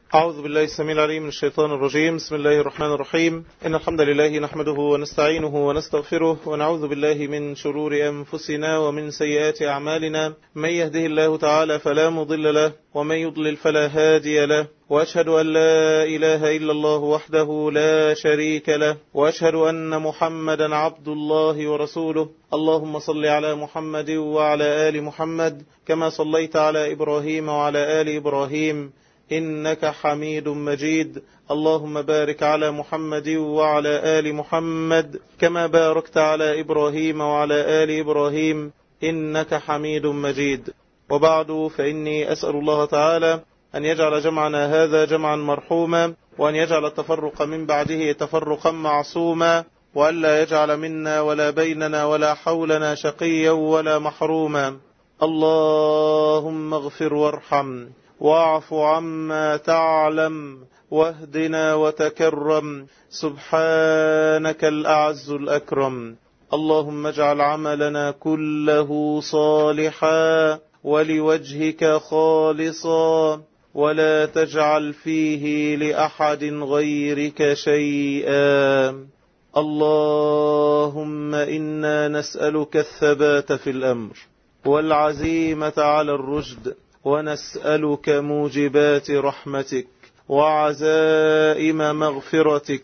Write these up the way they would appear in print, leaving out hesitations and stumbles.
أعوذ بالله السميع العليم من الشيطان الرجيم. بسم الله الرحمن الرحيم. إن الحمد لله نحمده ونستعينه ونستغفره ونعوذ بالله من شرور أنفسنا ومن سيئات أعمالنا. من يهده الله تعالى فلا مضل له ومن يضلل فلا هادي له، وأشهد أن لا إله إلا الله وحده لا شريك له، وأشهد أن محمدا عبد الله ورسوله. اللهم صل على محمد وعلى آل محمد كما صليت على إبراهيم وعلى آل إبراهيم إنك حميد مجيد. اللهم بارك على محمد وعلى آل محمد كما باركت على إبراهيم وعلى آل إبراهيم إنك حميد مجيد. وبعد، فإني أسأل الله تعالى أن يجعل جمعنا هذا جمعا مرحوما، وأن يجعل التفرق من بعده تفرقا معصوما، وأن لا يجعل منا ولا بيننا ولا حولنا شقيا ولا محروما. اللهم اغفر وارحم واعف عما تعلم واهدنا وتكرم، سبحانك الأعز الأكرم. اللهم اجعل عملنا كله صالحا ولوجهك خالصا، ولا تجعل فيه لأحد غيرك شيئا. اللهم إنا نسألك الثبات في الأمر والعزيمة على الرشد، ونسألك موجبات رحمتك وعزائم مغفرتك،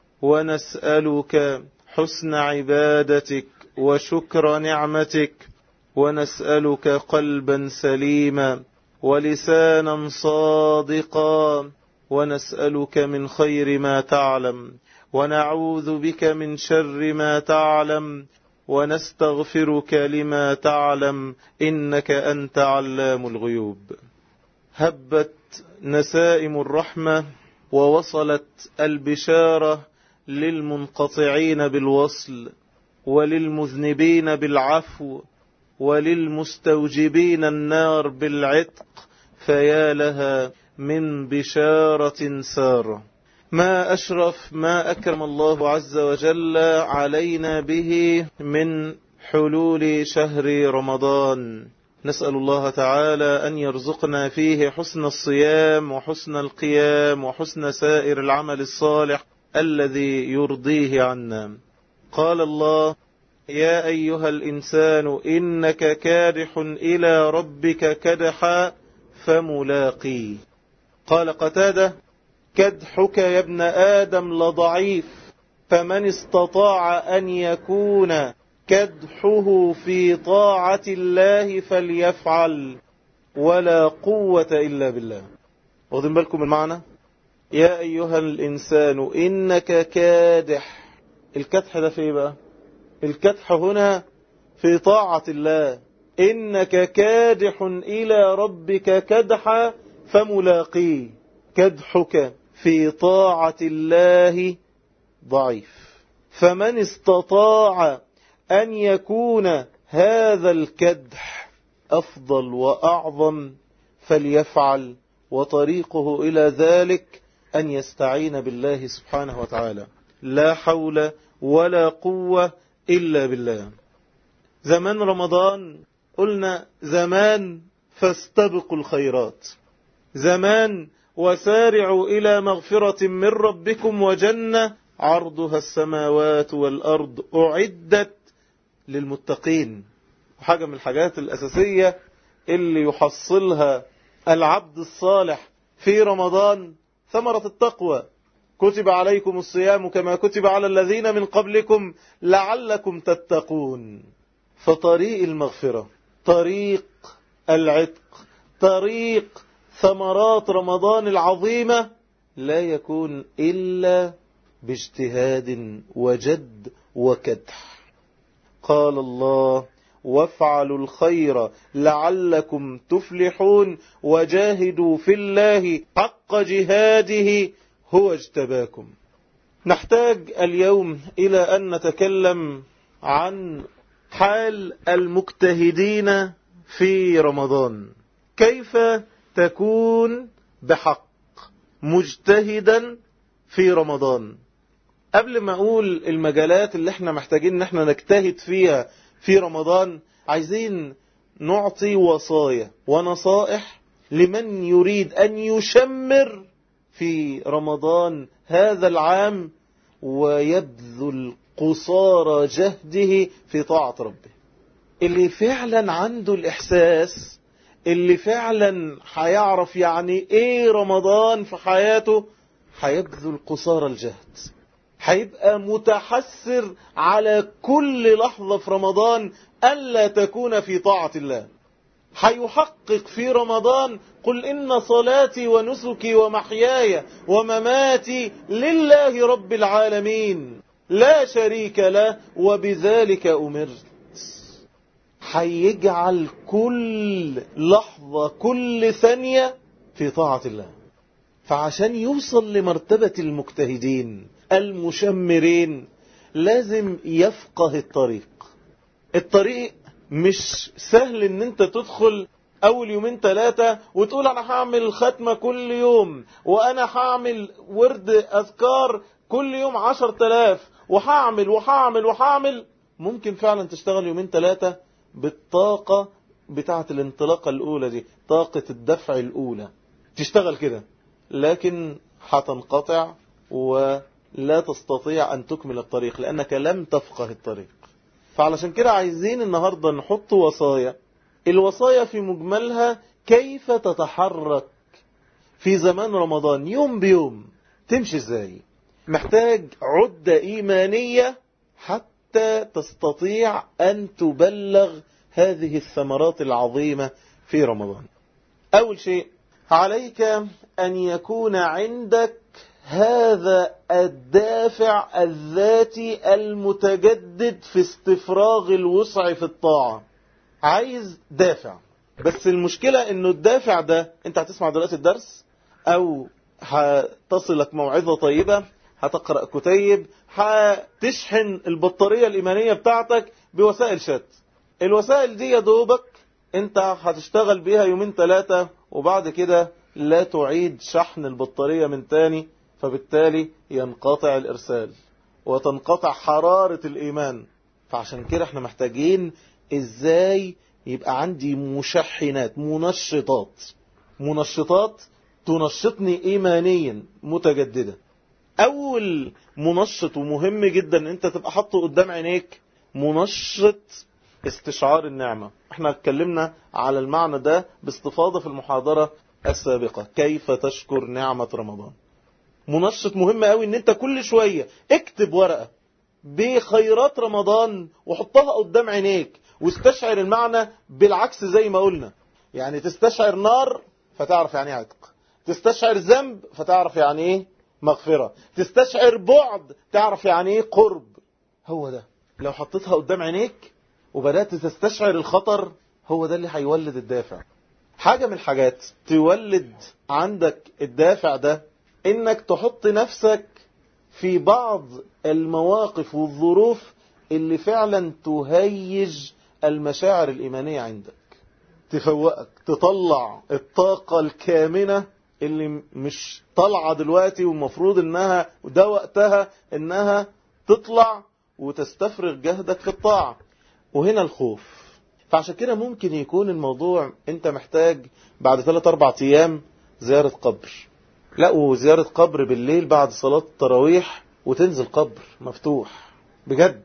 ونسألك حسن عبادتك وشكر نعمتك، ونسألك قلبا سليما ولسانا صادقا، ونسألك من خير ما تعلم، ونعوذ بك من شر ما تعلم، ونستغفرك لما تعلم، إنك أنت علام الغيوب. هبت نسائم الرحمة ووصلت البشارة للمنقطعين بالوصل، وللمذنبين بالعفو، وللمستوجبين النار بالعتق، فيا لها من بشارة سارة. ما أشرف ما أكرم الله عز وجل علينا به من حلول شهر رمضان. نسأل الله تعالى أن يرزقنا فيه حسن الصيام وحسن القيام وحسن سائر العمل الصالح الذي يرضيه عنا. قال الله: يا أيها الإنسان إنك كادح إلى ربك كدحا فملاقيه. قال قتادة: كدحك يا ابن آدم لضعيف، فمن استطاع أن يكون كدحه في طاعة الله فليفعل، ولا قوة إلا بالله. واخدين بالكم المعنى؟ يا أيها الإنسان إنك كادح. الكدح ده في إيه بقى؟ الكدح هنا في طاعة الله. إنك كادح إلى ربك كدحا فملاقيه. كدحك في طاعة الله ضعيف، فمن استطاع أن يكون هذا الكدح أفضل وأعظم فليفعل، وطريقه إلى ذلك أن يستعين بالله سبحانه وتعالى. لا حول ولا قوة إلا بالله. زمان رمضان قلنا زمان فاستبقوا الخيرات، زمان وسارعوا إلى مغفرة من ربكم وجنة عرضها السماوات والأرض أعدت للمتقين. وحاجة من الحاجات الأساسية اللي يحصلها العبد الصالح في رمضان ثمرة التقوى. كتب عليكم الصيام كما كتب على الذين من قبلكم لعلكم تتقون. فطريق المغفرة، طريق العتق، طريق ثمرات رمضان العظيمة لا يكون إلا باجتهاد وجد وكدح. قال الله: وافعلوا الخير لعلكم تفلحون وجاهدوا في الله حق جهاده هو اجتباكم. نحتاج اليوم إلى أن نتكلم عن حال المجتهدين في رمضان. كيف تكون بحق مجتهدا في رمضان؟ قبل ما أقول المجالات اللي احنا محتاجين ان احنا نجتهد فيها في رمضان، عايزين نعطي وصايا ونصائح لمن يريد أن يشمر في رمضان هذا العام ويبذل قصارى جهده في طاعة ربه. اللي فعلا عنده الإحساس، اللي فعلا هيعرف يعني ايه رمضان في حياته، هيبذل قصارى الجهد، هيبقى متحسر على كل لحظة في رمضان ألا تكون في طاعة الله. هيحقق في رمضان قل إن صلاتي ونسكي ومحياي ومماتي لله رب العالمين لا شريك له وبذلك أمرت. هيجعل كل لحظة كل ثانية في طاعة الله. فعشان يوصل لمرتبة المجتهدين المشمرين لازم يفقه الطريق. الطريق مش سهل ان انت تدخل اول يومين 3 وتقول انا هعمل ختمة كل يوم، وانا هعمل ورد اذكار كل يوم 10,000 وهعمل. ممكن فعلا تشتغل يومين 3 بالطاقة بتاعة الانطلاقة الاولى دي، طاقة الدفع الاولى، تشتغل كده، لكن هتنقطع ولا تستطيع ان تكمل الطريق لانك لم تفقه الطريق. فعلشان كده عايزين النهاردة نحط وصايا. الوصايا في مجملها كيف تتحرك في زمان رمضان يوم بيوم، تمشي ازاي. محتاج عدة إيمانية حتى تستطيع أن تبلغ هذه الثمرات العظيمة في رمضان. أول شيء عليك أن يكون عندك هذا الدافع الذاتي المتجدد في استفراغ الوسع في الطاعة. عايز دافع، بس المشكلة انه الدافع ده انت هتسمع دلوقتي الدرس او هتصلك موعظة طيبة، هتقرأ كتيب، هتشحن البطارية الإيمانية بتاعتك بوسائل شات. الوسائل دي يا دوبك انت هتشتغل بيها يومين 3 وبعد كده لا تعيد شحن البطارية من تاني، فبالتالي ينقطع الإرسال وتنقطع حرارة الإيمان. فعشان كده احنا محتاجين ازاي يبقى عندي مشحنات، منشطات تنشطني إيمانيا متجددة. أول منشط ومهم جدا انت تبقى حاطه قدام عينيك منشط استشعار النعمة. احنا اتكلمنا على المعنى ده باستفاضة في المحاضرة السابقة، كيف تشكر نعمة رمضان. منشط مهم قوي ان انت كل شوية اكتب ورقة بخيرات رمضان وحطها قدام عينيك واستشعر المعنى بالعكس زي ما قلنا. يعني تستشعر نار فتعرف يعني ايه عتق، تستشعر ذنب فتعرف يعني ايه مغفرة، تستشعر بعد تعرف يعني ايه قرب. هو ده لو حطيتها قدام عينيك وبدأت تستشعر الخطر، هو ده اللي هيولد الدافع. حاجة من الحاجات تولد عندك الدافع ده انك تحط نفسك في بعض المواقف والظروف اللي فعلا تهيج المشاعر الإيمانية عندك، تفوقك، تطلع الطاقة الكامنة اللي مش طالعة دلوقتي والمفروض انها ده وقتها انها تطلع وتستفرغ جهدك في الطاعة. وهنا الخوف. فعشان كده ممكن يكون الموضوع انت محتاج بعد 3-4 ايام زيارة قبر. لا، وزيارة قبر بالليل بعد صلاة التراويح وتنزل قبر مفتوح بجد.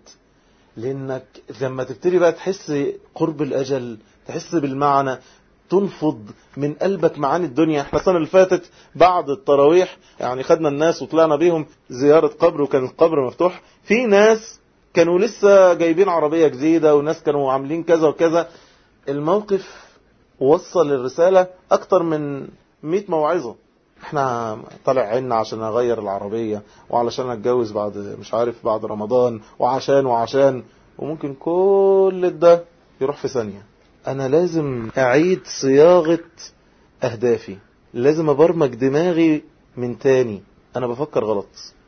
لانك لما تبتدي بقى تحس قرب الاجل، تحس بالمعنى، تنفض من قلبك معاني الدنيا. احنا السنة اللي فاتت بعد التراويح يعني خدنا الناس وطلعنا بيهم زيارة قبر وكان القبر مفتوح. في ناس كانوا لسه جايبين عربية جديدة وناس كانوا عاملين كذا وكذا. الموقف وصل الرسالة اكتر من 100 موعظة. احنا طالع عنا عشان اغير العربية وعلشان اتجوز بعد مش عارف بعد رمضان وعشان وممكن كل ده يروح في ثانية. انا لازم اعيد صياغة اهدافي، لازم ابرمج دماغي من تاني، انا بفكر غلط.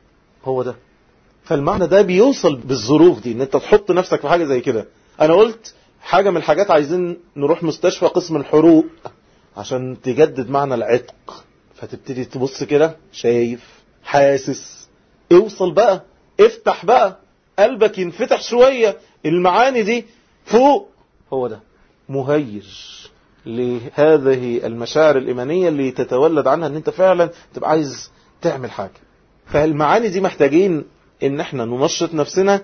هو ده. فالمعنى ده بيوصل بالظروف دي ان انت تحط نفسك في حاجة زي كده. انا قلت حاجة من الحاجات عايزين نروح مستشفى قسم الحروق عشان تجدد معنى العتق. فتبتدي تبص كده، شايف، حاسس، اوصل بقى، افتح بقى قلبك، ينفتح شوية، المعاني دي فوق. هو ده مهيج لهذه المشاعر الإيمانية اللي تتولد عنها ان انت فعلا تبقى عايز تعمل حاجة. فالمعاني دي محتاجين ان احنا ننشط نفسنا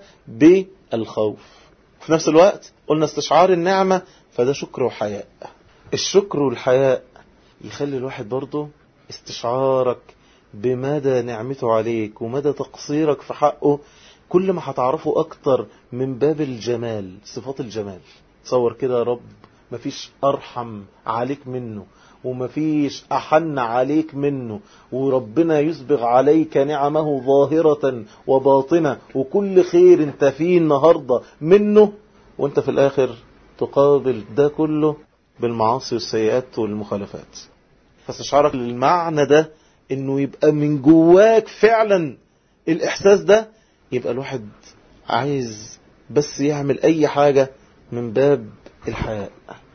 بالخوف. في نفس الوقت قلنا استشعار النعمة، فده شكر وحياء. الشكر والحياء يخلي الواحد برضه استشعارك بمدى نعمته عليك ومدى تقصيرك في حقه، كل ما هتعرفه أكتر من باب الجمال، صفات الجمال. تصور كده يا رب مفيش أرحم عليك منه ومفيش أحن عليك منه، وربنا يسبغ عليك نعمه ظاهرة وباطنة، وكل خير انت فيه النهاردة منه، وانت في الآخر تقابل ده كله بالمعاصي والسيئات والمخالفات. فاستشعارك للمعنى ده انه يبقى من جواك فعلا الإحساس ده، يبقى الواحد عايز بس يعمل أي حاجة من باب الحياء.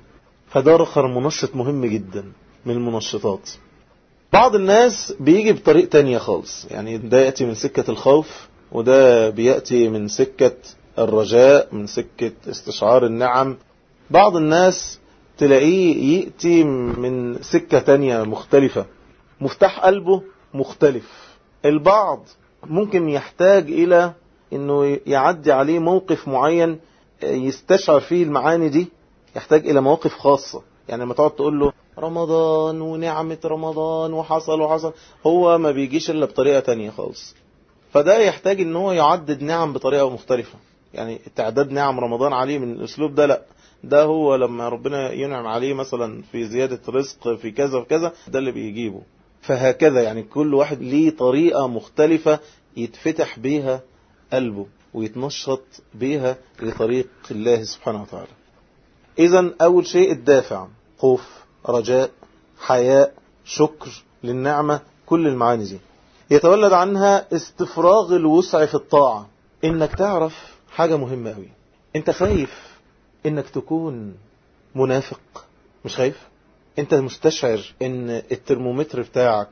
فده رخر منشط مهم جدا من المنشطات. بعض الناس بيجي بطريق تانية خالص، يعني ده يأتي من سكة الخوف، وده بيأتي من سكة الرجاء، من سكة استشعار النعم. بعض الناس تلاقيه يأتي من سكة تانية مختلفة، مفتاح قلبه مختلف. البعض ممكن يحتاج إلى أنه يعدي عليه موقف معين يستشعر فيه المعاني دي، يحتاج إلى مواقف خاصة. يعني لما تقعد تقول له رمضان ونعمة رمضان وحصل، هو ما بيجيش إلا بطريقة تانية خالص. فده يحتاج أنه هو يعدد نعم بطريقة مختلفة. يعني تعداد نعم رمضان عليه من الأسلوب ده لا، ده هو لما ربنا ينعم عليه مثلا في زيادة رزق في كذا وكذا، ده اللي بيجيبه. فهكذا يعني كل واحد ليه طريقة مختلفة يتفتح بيها قلبه ويتنشط بيها لطريق الله سبحانه وتعالى. إذن أول شيء الدافع، خوف، رجاء، حياء، شكر للنعمة، كل المعاني دي يتولد عنها استفراغ الوسع في الطاعة. إنك تعرف حاجة مهمة قوي، أنت خايف إنك تكون منافق؟ مش خايف؟ أنت مستشعر إن الترمومتر بتاعك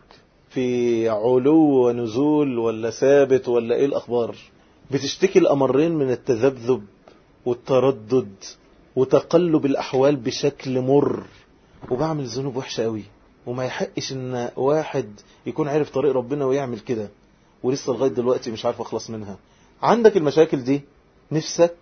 في علو ونزول ولا ثابت ولا إيه الأخبار؟ بتشتكي الأمرين من التذبذب والتردد وتقلب الأحوال بشكل مر، وبعمل ذنوب وحشة قوي، وما يحقش إن واحد يكون عارف طريق ربنا ويعمل كده، ولسه لغاية دلوقتي مش عارف أخلص منها. عندك المشاكل دي، نفسك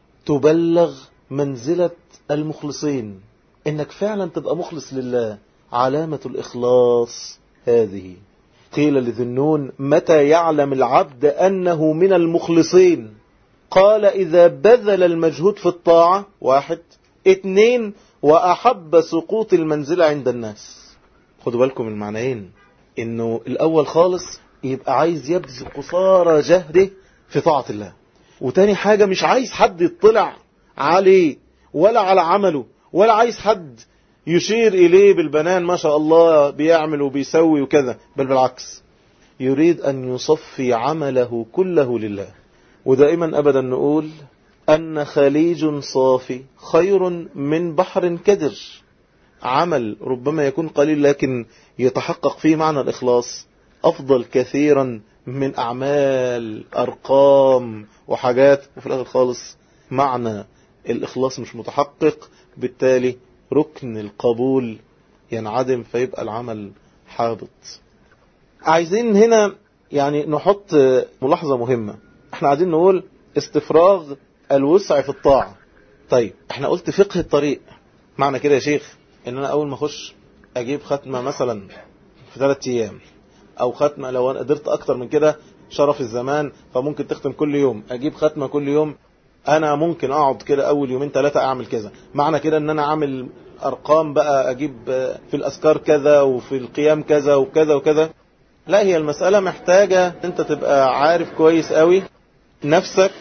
تبلغ منزلة المخلصين، إنك فعلا تبقى مخلص لله. علامة الإخلاص هذه. قيل لذنون متى يعلم العبد أنه من المخلصين؟ قال إذا بذل المجهود في الطاعة، 1، 2، وأحب سقوط المنزلة عند الناس. خدوا بالكم من المعنيين، إنه الأول خالص يبقى عايز يبذل قصارى جهده في طاعة الله، وتاني حاجة مش عايز حد يطلع عليه ولا على عمله، ولا عايز حد يشير إليه بالبنان ما شاء الله بيعمل وبيسوي وكذا، بل بالعكس يريد أن يصفي عمله كله لله. ودائما أبدا نقول أن خليج صافي خير من بحر كدر. عمل ربما يكون قليل لكن يتحقق فيه معنى الإخلاص أفضل كثيرا من أعمال أرقام وحاجات، وفي الآخر خالص معنى الإخلاص مش متحقق، بالتالي ركن القبول ينعدم، فيبقى العمل حابط. عايزين هنا يعني نحط ملاحظة مهمة. احنا عايزين نقول استفراغ الوسع في الطاعة. طيب احنا قلت فقه الطريق، معنى كده يا شيخ ان انا اول ما اخش اجيب ختمة مثلا في 3 ايام، او ختمة لو انا قدرت اكتر من كده شرف الزمان فممكن تختم كل يوم، اجيب ختمة كل يوم، انا ممكن اقعد كده اول 2-3 اعمل كذا، معنى كده ان انا اعمل ارقام بقى، اجيب في الاذكار كذا وفي القيام كذا وكذا وكذا. لا، هي المسألة محتاجة انت تبقى عارف كويس قوي نفسك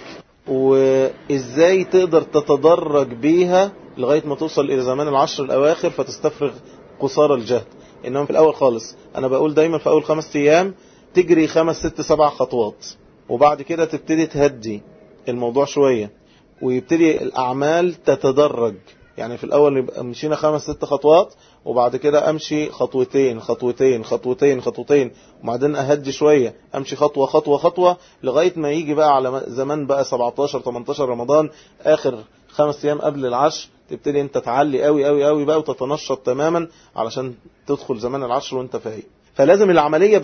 وازاي تقدر تتدرج بيها لغاية ما توصل الى زمان العشر الاواخر فتستفرغ قصارى الجهد. انما في الاول خالص انا بقول دايما في اول 5 ايام تجري 5 6 7 خطوات، وبعد كده تبتدي تهدي الموضوع شوية ويبتدي الاعمال تتدرج. يعني في الاول يبقى مشينا 5 6 خطوات، وبعد كده امشي خطوتين خطوتين خطوتين خطوتين، وبعدين اهدي شوية امشي خطوة خطوة خطوة، لغاية ما يجي بقى على زمان بقى 17 18 رمضان اخر 5 ايام قبل العشر، تبتدي انت تعلي قوي قوي قوي بقى وتتنشط تماما علشان تدخل زمان العشر وانت فايق. فلازم العملية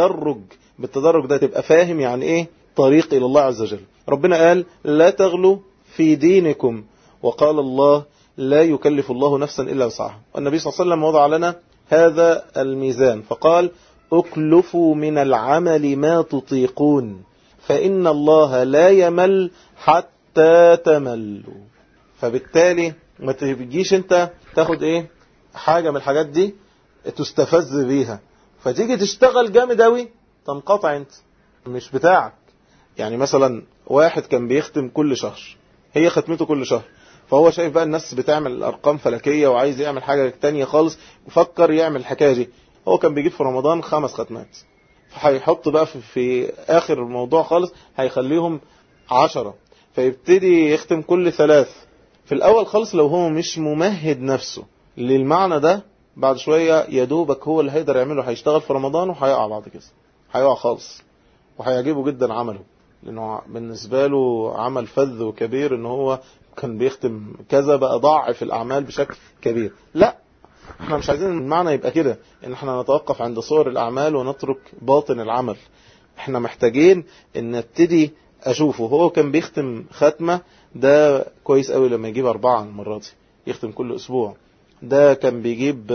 بالتدرج ده تبقى فاهم يعني ايه طريق الى الله عز وجل. ربنا قال لا تغلوا في دينكم، وقال الله لا يكلف الله نفسا إلا وسعها. والنبي صلى الله عليه وسلم وضع لنا هذا الميزان فقال اكلفوا من العمل ما تطيقون فإن الله لا يمل حتى تملوا. فبالتالي ما تجيش انت تاخد ايه حاجة من الحاجات دي تستفز بيها فتيجي تشتغل جامد اوي تنقطع، انت مش بتاعك. يعني مثلا واحد كان بيختم كل شهر، هي ختمته كل شهر، فهو شايف بقى الناس بتعمل ارقام فلكية وعايز يعمل حاجة تانية خالص وفكر يعمل الحكاية دي. هو كان بيجيب في رمضان 5 ختمات، فهيحط بقى في اخر الموضوع خالص هيخليهم 10، فيبتدي يختم كل 3. في الاول خالص لو هو مش ممهد نفسه للمعنى ده بعد شوية يدوبك هو اللي هيقدر يعمله، هيشتغل في رمضان وهيقع بعد كده، هيقع خالص وهيعجبه جدا عمله، لانه بالنسبة له عمل فذ وكبير ان هو كان بيختم كذا بقى ضاعف الاعمال بشكل كبير. لا، احنا مش عايزين المعنى يبقى كده ان احنا نتوقف عند صور الاعمال ونترك باطن العمل. احنا محتاجين ان نبتدي اشوفه هو كان بيختم ختمة، ده كويس قوي لما يجيب 4 المرة دي يختم كل اسبوع. ده كان بيجيب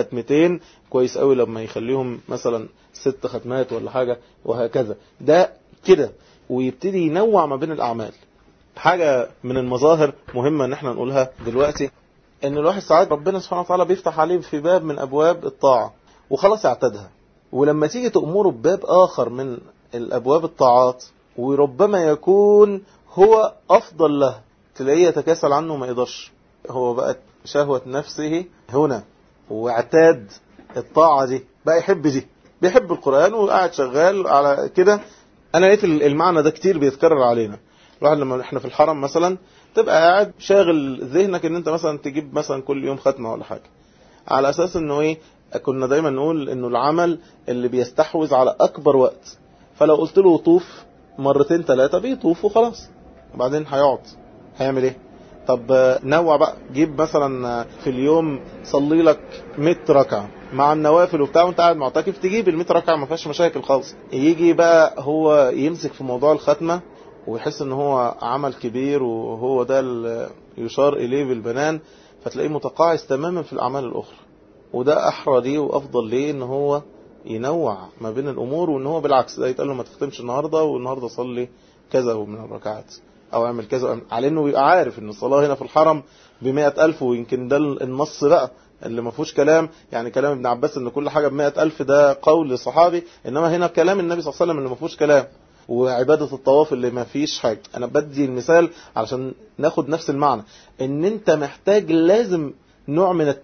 2 كويس قوي لما يخليهم مثلا 6 ختمات ولا حاجة، وهكذا. ده كده ويبتدي ينوع ما بين الاعمال. حاجة من المظاهر مهمة ان احنا نقولها دلوقتي، ان الواحد ساعات ربنا سبحانه وتعالى بيفتح عليه في باب من ابواب الطاعة وخلاص اعتادها، ولما تيجي تأمره بباب اخر من الابواب الطاعات وربما يكون هو افضل له، تلاقيه يتكاسل عنه ما يقدرش. هو بقى شهوة نفسه هنا واعتاد الطاعة دي، بقى يحب دي، بيحب القرآن وقاعد شغال على كده. انا لقيت المعنى ده كتير بيتكرر علينا. الواحد لما احنا في الحرم مثلا تبقى قاعد شاغل ذهنك ان انت مثلا تجيب مثلا كل يوم ختمة ولا حاجة، على اساس انه ايه، كنا دايما نقول انه العمل اللي بيستحوذ على اكبر وقت. فلو قلت له طوف 2 3 بيطوف وخلاص، وبعدين هيقعد هيعمل ايه؟ طب نوع بقى، جيب مثلا في اليوم صلي لك 100 ركعة مع النوافل وبتاع وانت قاعد معتكف، تجيب ال 100 ركعة ما فيهاش مشاكل خالص. يجي بقى هو يمسك في موضوع الختمة ويحس ان هو عمل كبير وهو ده اللي يشار اليه بالبنان، فتلاقيه متقاعس تماما في الاعمال الاخرى. وده احرى ليه وافضل ليه ان هو ينوع ما بين الامور، وان هو بالعكس ده يتقال له ما تختمش النهاردة، والنهاردة صلي كذا من الركعات او اعمل كذا، على انه يبقى عارف ان الصلاة هنا في الحرم ب100,000، ويمكن ده النص بقى اللي ما فيهوش كلام. يعني كلام ابن عباس ان كل حاجة ب100,000 ده قول صحابي، انما هنا كلام النبي صلى الله عليه وسلم اللي ما فيهوش كلام، وعبادة الطواف اللي ما فيش حاجة. انا بدي المثال علشان ناخد نفس المعنى، ان انت محتاج لازم نوع من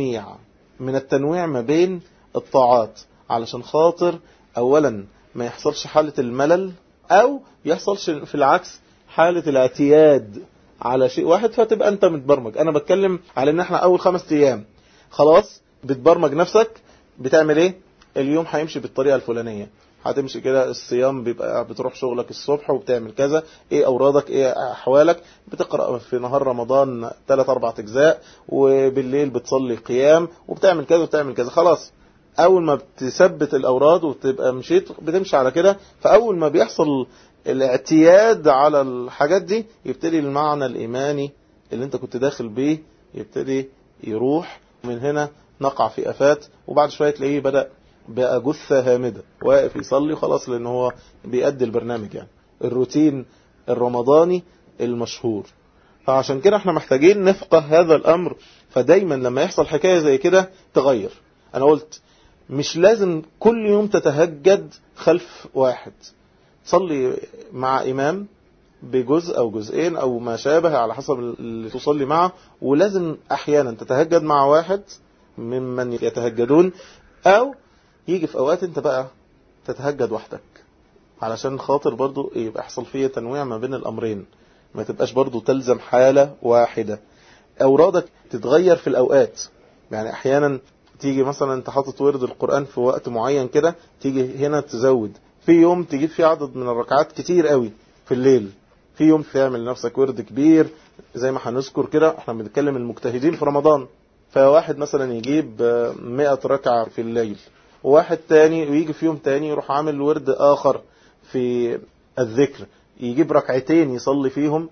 التنويع ما بين الطاعات، علشان خاطر اولا ما يحصلش حالة الملل، او يحصلش في العكس حالة الاعتياد على شيء واحد فتبقى انت متبرمج. انا بتكلم على ان احنا اول 5 ايام خلاص بتبرمج نفسك، بتعمل ايه؟ اليوم هيمشي بالطريقة الفلانية، هتمشي كده. الصيام بيبقى بتروح شغلك الصبح وبتعمل كذا، ايه اورادك، ايه احوالك، بتقرأ في نهار رمضان 3-4 اجزاء، وبالليل بتصلي قيام، وبتعمل كذا وبتعمل كذا. خلاص اول ما بتثبت الاوراد وتبقى مشيت بتمشي على كده. فاول ما بيحصل الاعتياد على الحاجات دي يبتدي المعنى الايماني اللي انت كنت داخل بيه يبتدي يروح. من هنا نقع في افات، وبعد شوية تلاقيه بدأ بقى جثة هامدة واقف يصلي خلاص، لأنه هو بيأدي البرنامج، يعني الروتين الرمضاني المشهور. فعشان كده احنا محتاجين نفقه هذا الأمر. فدايما لما يحصل حكاية زي كده تغير. أنا قلت مش لازم كل يوم تتهجد خلف واحد، تصلي مع إمام بجزء أو جزئين أو ما شابه على حسب اللي تصلي معه، ولازم أحيانا تتهجد مع واحد ممن يتهجدون، أو يجي في اوقات انت بقى تتهجد وحدك، علشان خاطر برضو يبقى يحصل فيه تنويع ما بين الامرين، ما تبقاش برضو تلزم حالة واحدة. اورادك تتغير في الاوقات، يعني احيانا تيجي مثلا انت حاطط ورد القرآن في وقت معين كده، تيجي هنا تزود في يوم تجيب فيه عدد من الركعات كتير قوي في الليل، في يوم تعمل لنفسك ورد كبير زي ما هنذكر كده. احنا بنتكلم المجتهدين في رمضان، فواحد مثلا يجيب 100 ركعة في الليل، واحد تاني ويجي في يوم تاني يروح عامل ورد آخر في الذكر، يجيب ركعتين يصلي فيهم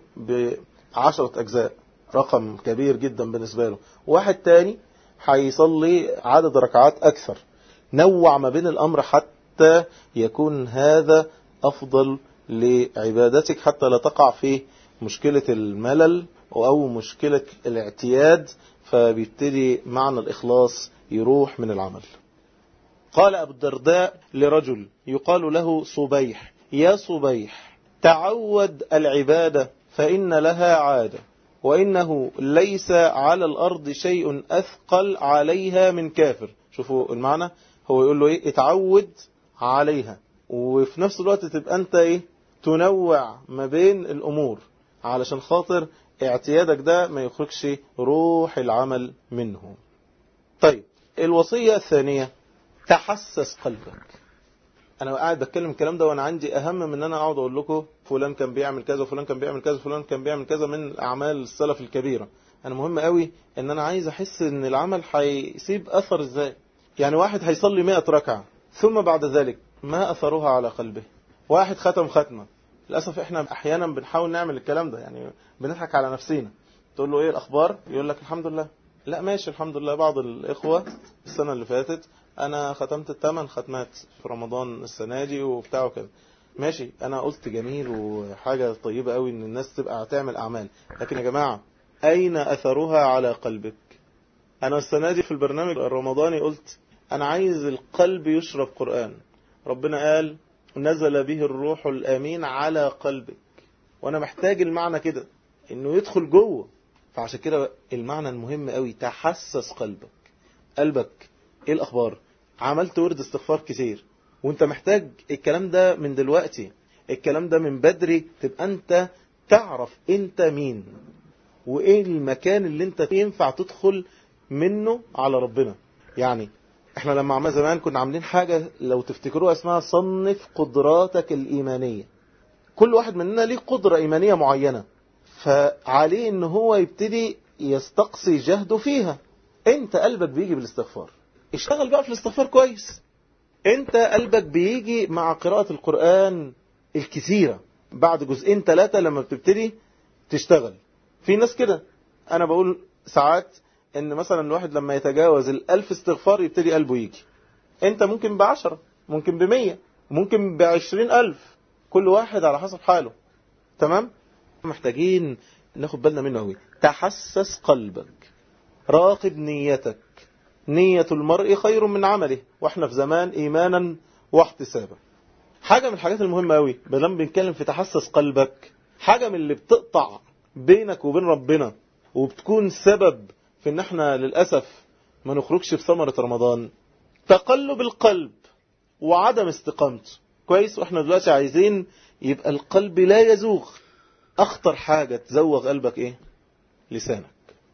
ب10 أجزاء، رقم كبير جدا بالنسبة له. واحد تاني هيصلي عدد ركعات أكثر. نوع ما بين الأمر حتى يكون هذا أفضل لعبادتك، حتى لا تقع في مشكلة الملل أو مشكلة الاعتياد، فبيبتدي معنى الإخلاص يروح من العمل. قال أبو الدرداء لرجل يقال له صبيح: يا صبيح، تعود العبادة فإن لها عادة، وإنه ليس على الأرض شيء أثقل عليها من كافر. شوفوا المعنى، هو يقول له إيه؟ اتعود عليها، وفي نفس الوقت تبقى أنت إيه؟ تنوع ما بين الأمور، علشان خاطر اعتيادك ده ما يخرجش روح العمل منه. طيب، الوصية الثانية: تحسس قلبك. انا قاعد بتكلم الكلام ده وانا عندي اهم من ان انا اقعد اقول لكم فلان كان بيعمل كذا وفلان كان بيعمل كذا وفلان كان بيعمل كذا من اعمال السلف الكبيرة. انا مهم قوي ان انا عايز احس ان العمل هيسيب اثر ازاي. يعني واحد هيصلي 100 ركعة ثم بعد ذلك ما اثرها على قلبه. واحد ختم ختمة، للاسف احنا احيانا بنحاول نعمل الكلام ده، يعني بنضحك على نفسنا. تقول له ايه الاخبار؟ يقول لك الحمد لله. لا ماشي الحمد لله. بعض الاخوة السنة اللي فاتت انا ختمت 8 ختمات في رمضان السنة دي وبتاع وكده، ماشي. انا قلت جميل وحاجة طيبة قوي ان الناس تبقى تعمل اعمال، لكن يا جماعة اين اثرها على قلبك؟ انا السنة دي في البرنامج الرمضاني قلت انا عايز القلب يشرب قرآن. ربنا قال نزل به الروح الامين على قلبك، وانا محتاج المعنى كده انه يدخل جوه. فعشان كده المعنى المهم قوي تحسس قلبك. قلبك ايه الاخبار؟ عملت ورد استغفار كتير وانت محتاج الكلام ده من دلوقتي، الكلام ده من بدري، تبقى انت تعرف انت مين وايه المكان اللي انت ينفع تدخل منه على ربنا. يعني احنا لما عملنا زمان كنا عاملين حاجة لو تفتكروها اسمها صنف قدراتك الإيمانية. كل واحد مننا ليه قدرة إيمانية معينة، فعليه ان هو يبتدي يستقصي جهده فيها. انت قلبك بيجي بالاستغفار، اشتغل بقى في الاستغفار كويس. انت قلبك بيجي مع قراءة القرآن الكثيرة بعد 2-3 لما بتبتدي تشتغل. في ناس كده، انا بقول ساعات ان مثلا الواحد لما يتجاوز 1000 استغفار يبتدي قلبه يجي. انت ممكن ب10، ممكن ب100، ممكن ب20,000، كل واحد على حسب حاله. تمام؟ محتاجين ناخد بالنا منه قوي. تحسس قلبك، راقب نيتك. نية المرء خير من عمله، واحنا في زمان ايمانا واحتسابا. حاجة من الحاجات المهمة قوي بدل بنتكلم في تحسس قلبك، حاجة من اللي بتقطع بينك وبين ربنا وبتكون سبب في ان احنا للأسف ما نخرجش بثمرة رمضان: تقلب القلب وعدم استقامته. كويس؟ واحنا دلوقتي عايزين يبقى القلب لا يزوغ. اخطر حاجة تزوغ قلبك ايه؟ لسانك.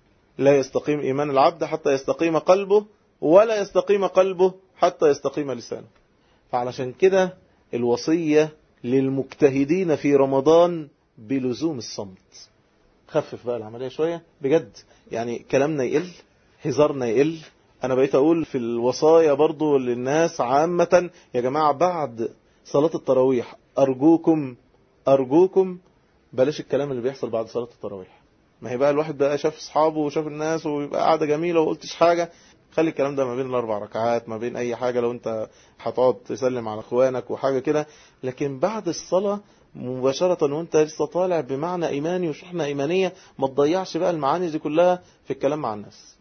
لا يستقيم ايمان العبد حتى يستقيم قلبه، ولا يستقيم قلبه حتى يستقيم لسانه. فعلشان كده الوصية للمجتهدين في رمضان بلزوم الصمت. خفف بقى العملية شوية بجد، يعني كلامنا يقل، هزارنا يقل. انا بقيت اقول في الوصايا برضو للناس عامة: يا جماعة بعد صلاة التراويح ارجوكم بلاش الكلام اللي بيحصل بعد صلاة التراويح. ما هي بقى الواحد بقى شاف اصحابه وشاف الناس ويبقى قاعدة جميلة وقلتش حاجة. خلي الكلام ده ما بين ال4 ركعات، ما بين اي حاجة، لو انت هتقعد تسلم على اخوانك وحاجة كده. لكن بعد الصلاة مباشرة وانت لسه طالع بمعنى ايماني وشحنة ايمانية، ما تضيعش بقى المعاني دي كلها في الكلام مع الناس.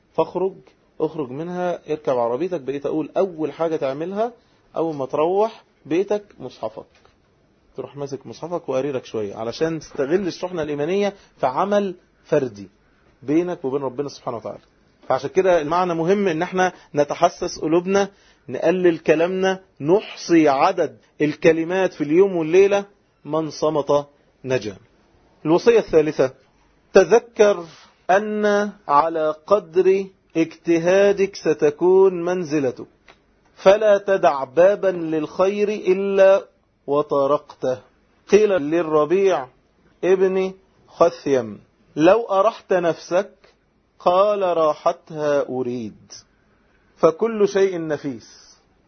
اخرج منها، اركب عربيتك. بقيت اقول اول حاجة تعملها اول ما تروح بيتك مصحفك، تروح ماسك مصحفك وقريرك شوية علشان تستغل الشحنة الإيمانية في عمل فردي بينك وبين ربنا سبحانه وتعالى. فعشان كده المعنى مهم ان احنا نتحسس قلوبنا، نقلل كلامنا، نحصي عدد الكلمات في اليوم والليلة. من صمت نجا. الوصية الثالثة: تذكر أن على قدر اجتهادك ستكون منزلتك، فلا تدع بابا للخير إلا وطرقته. قيل للربيع ابن خثيم: لو أرحت نفسك؟ قال راحتها أريد. فكل شيء نفيس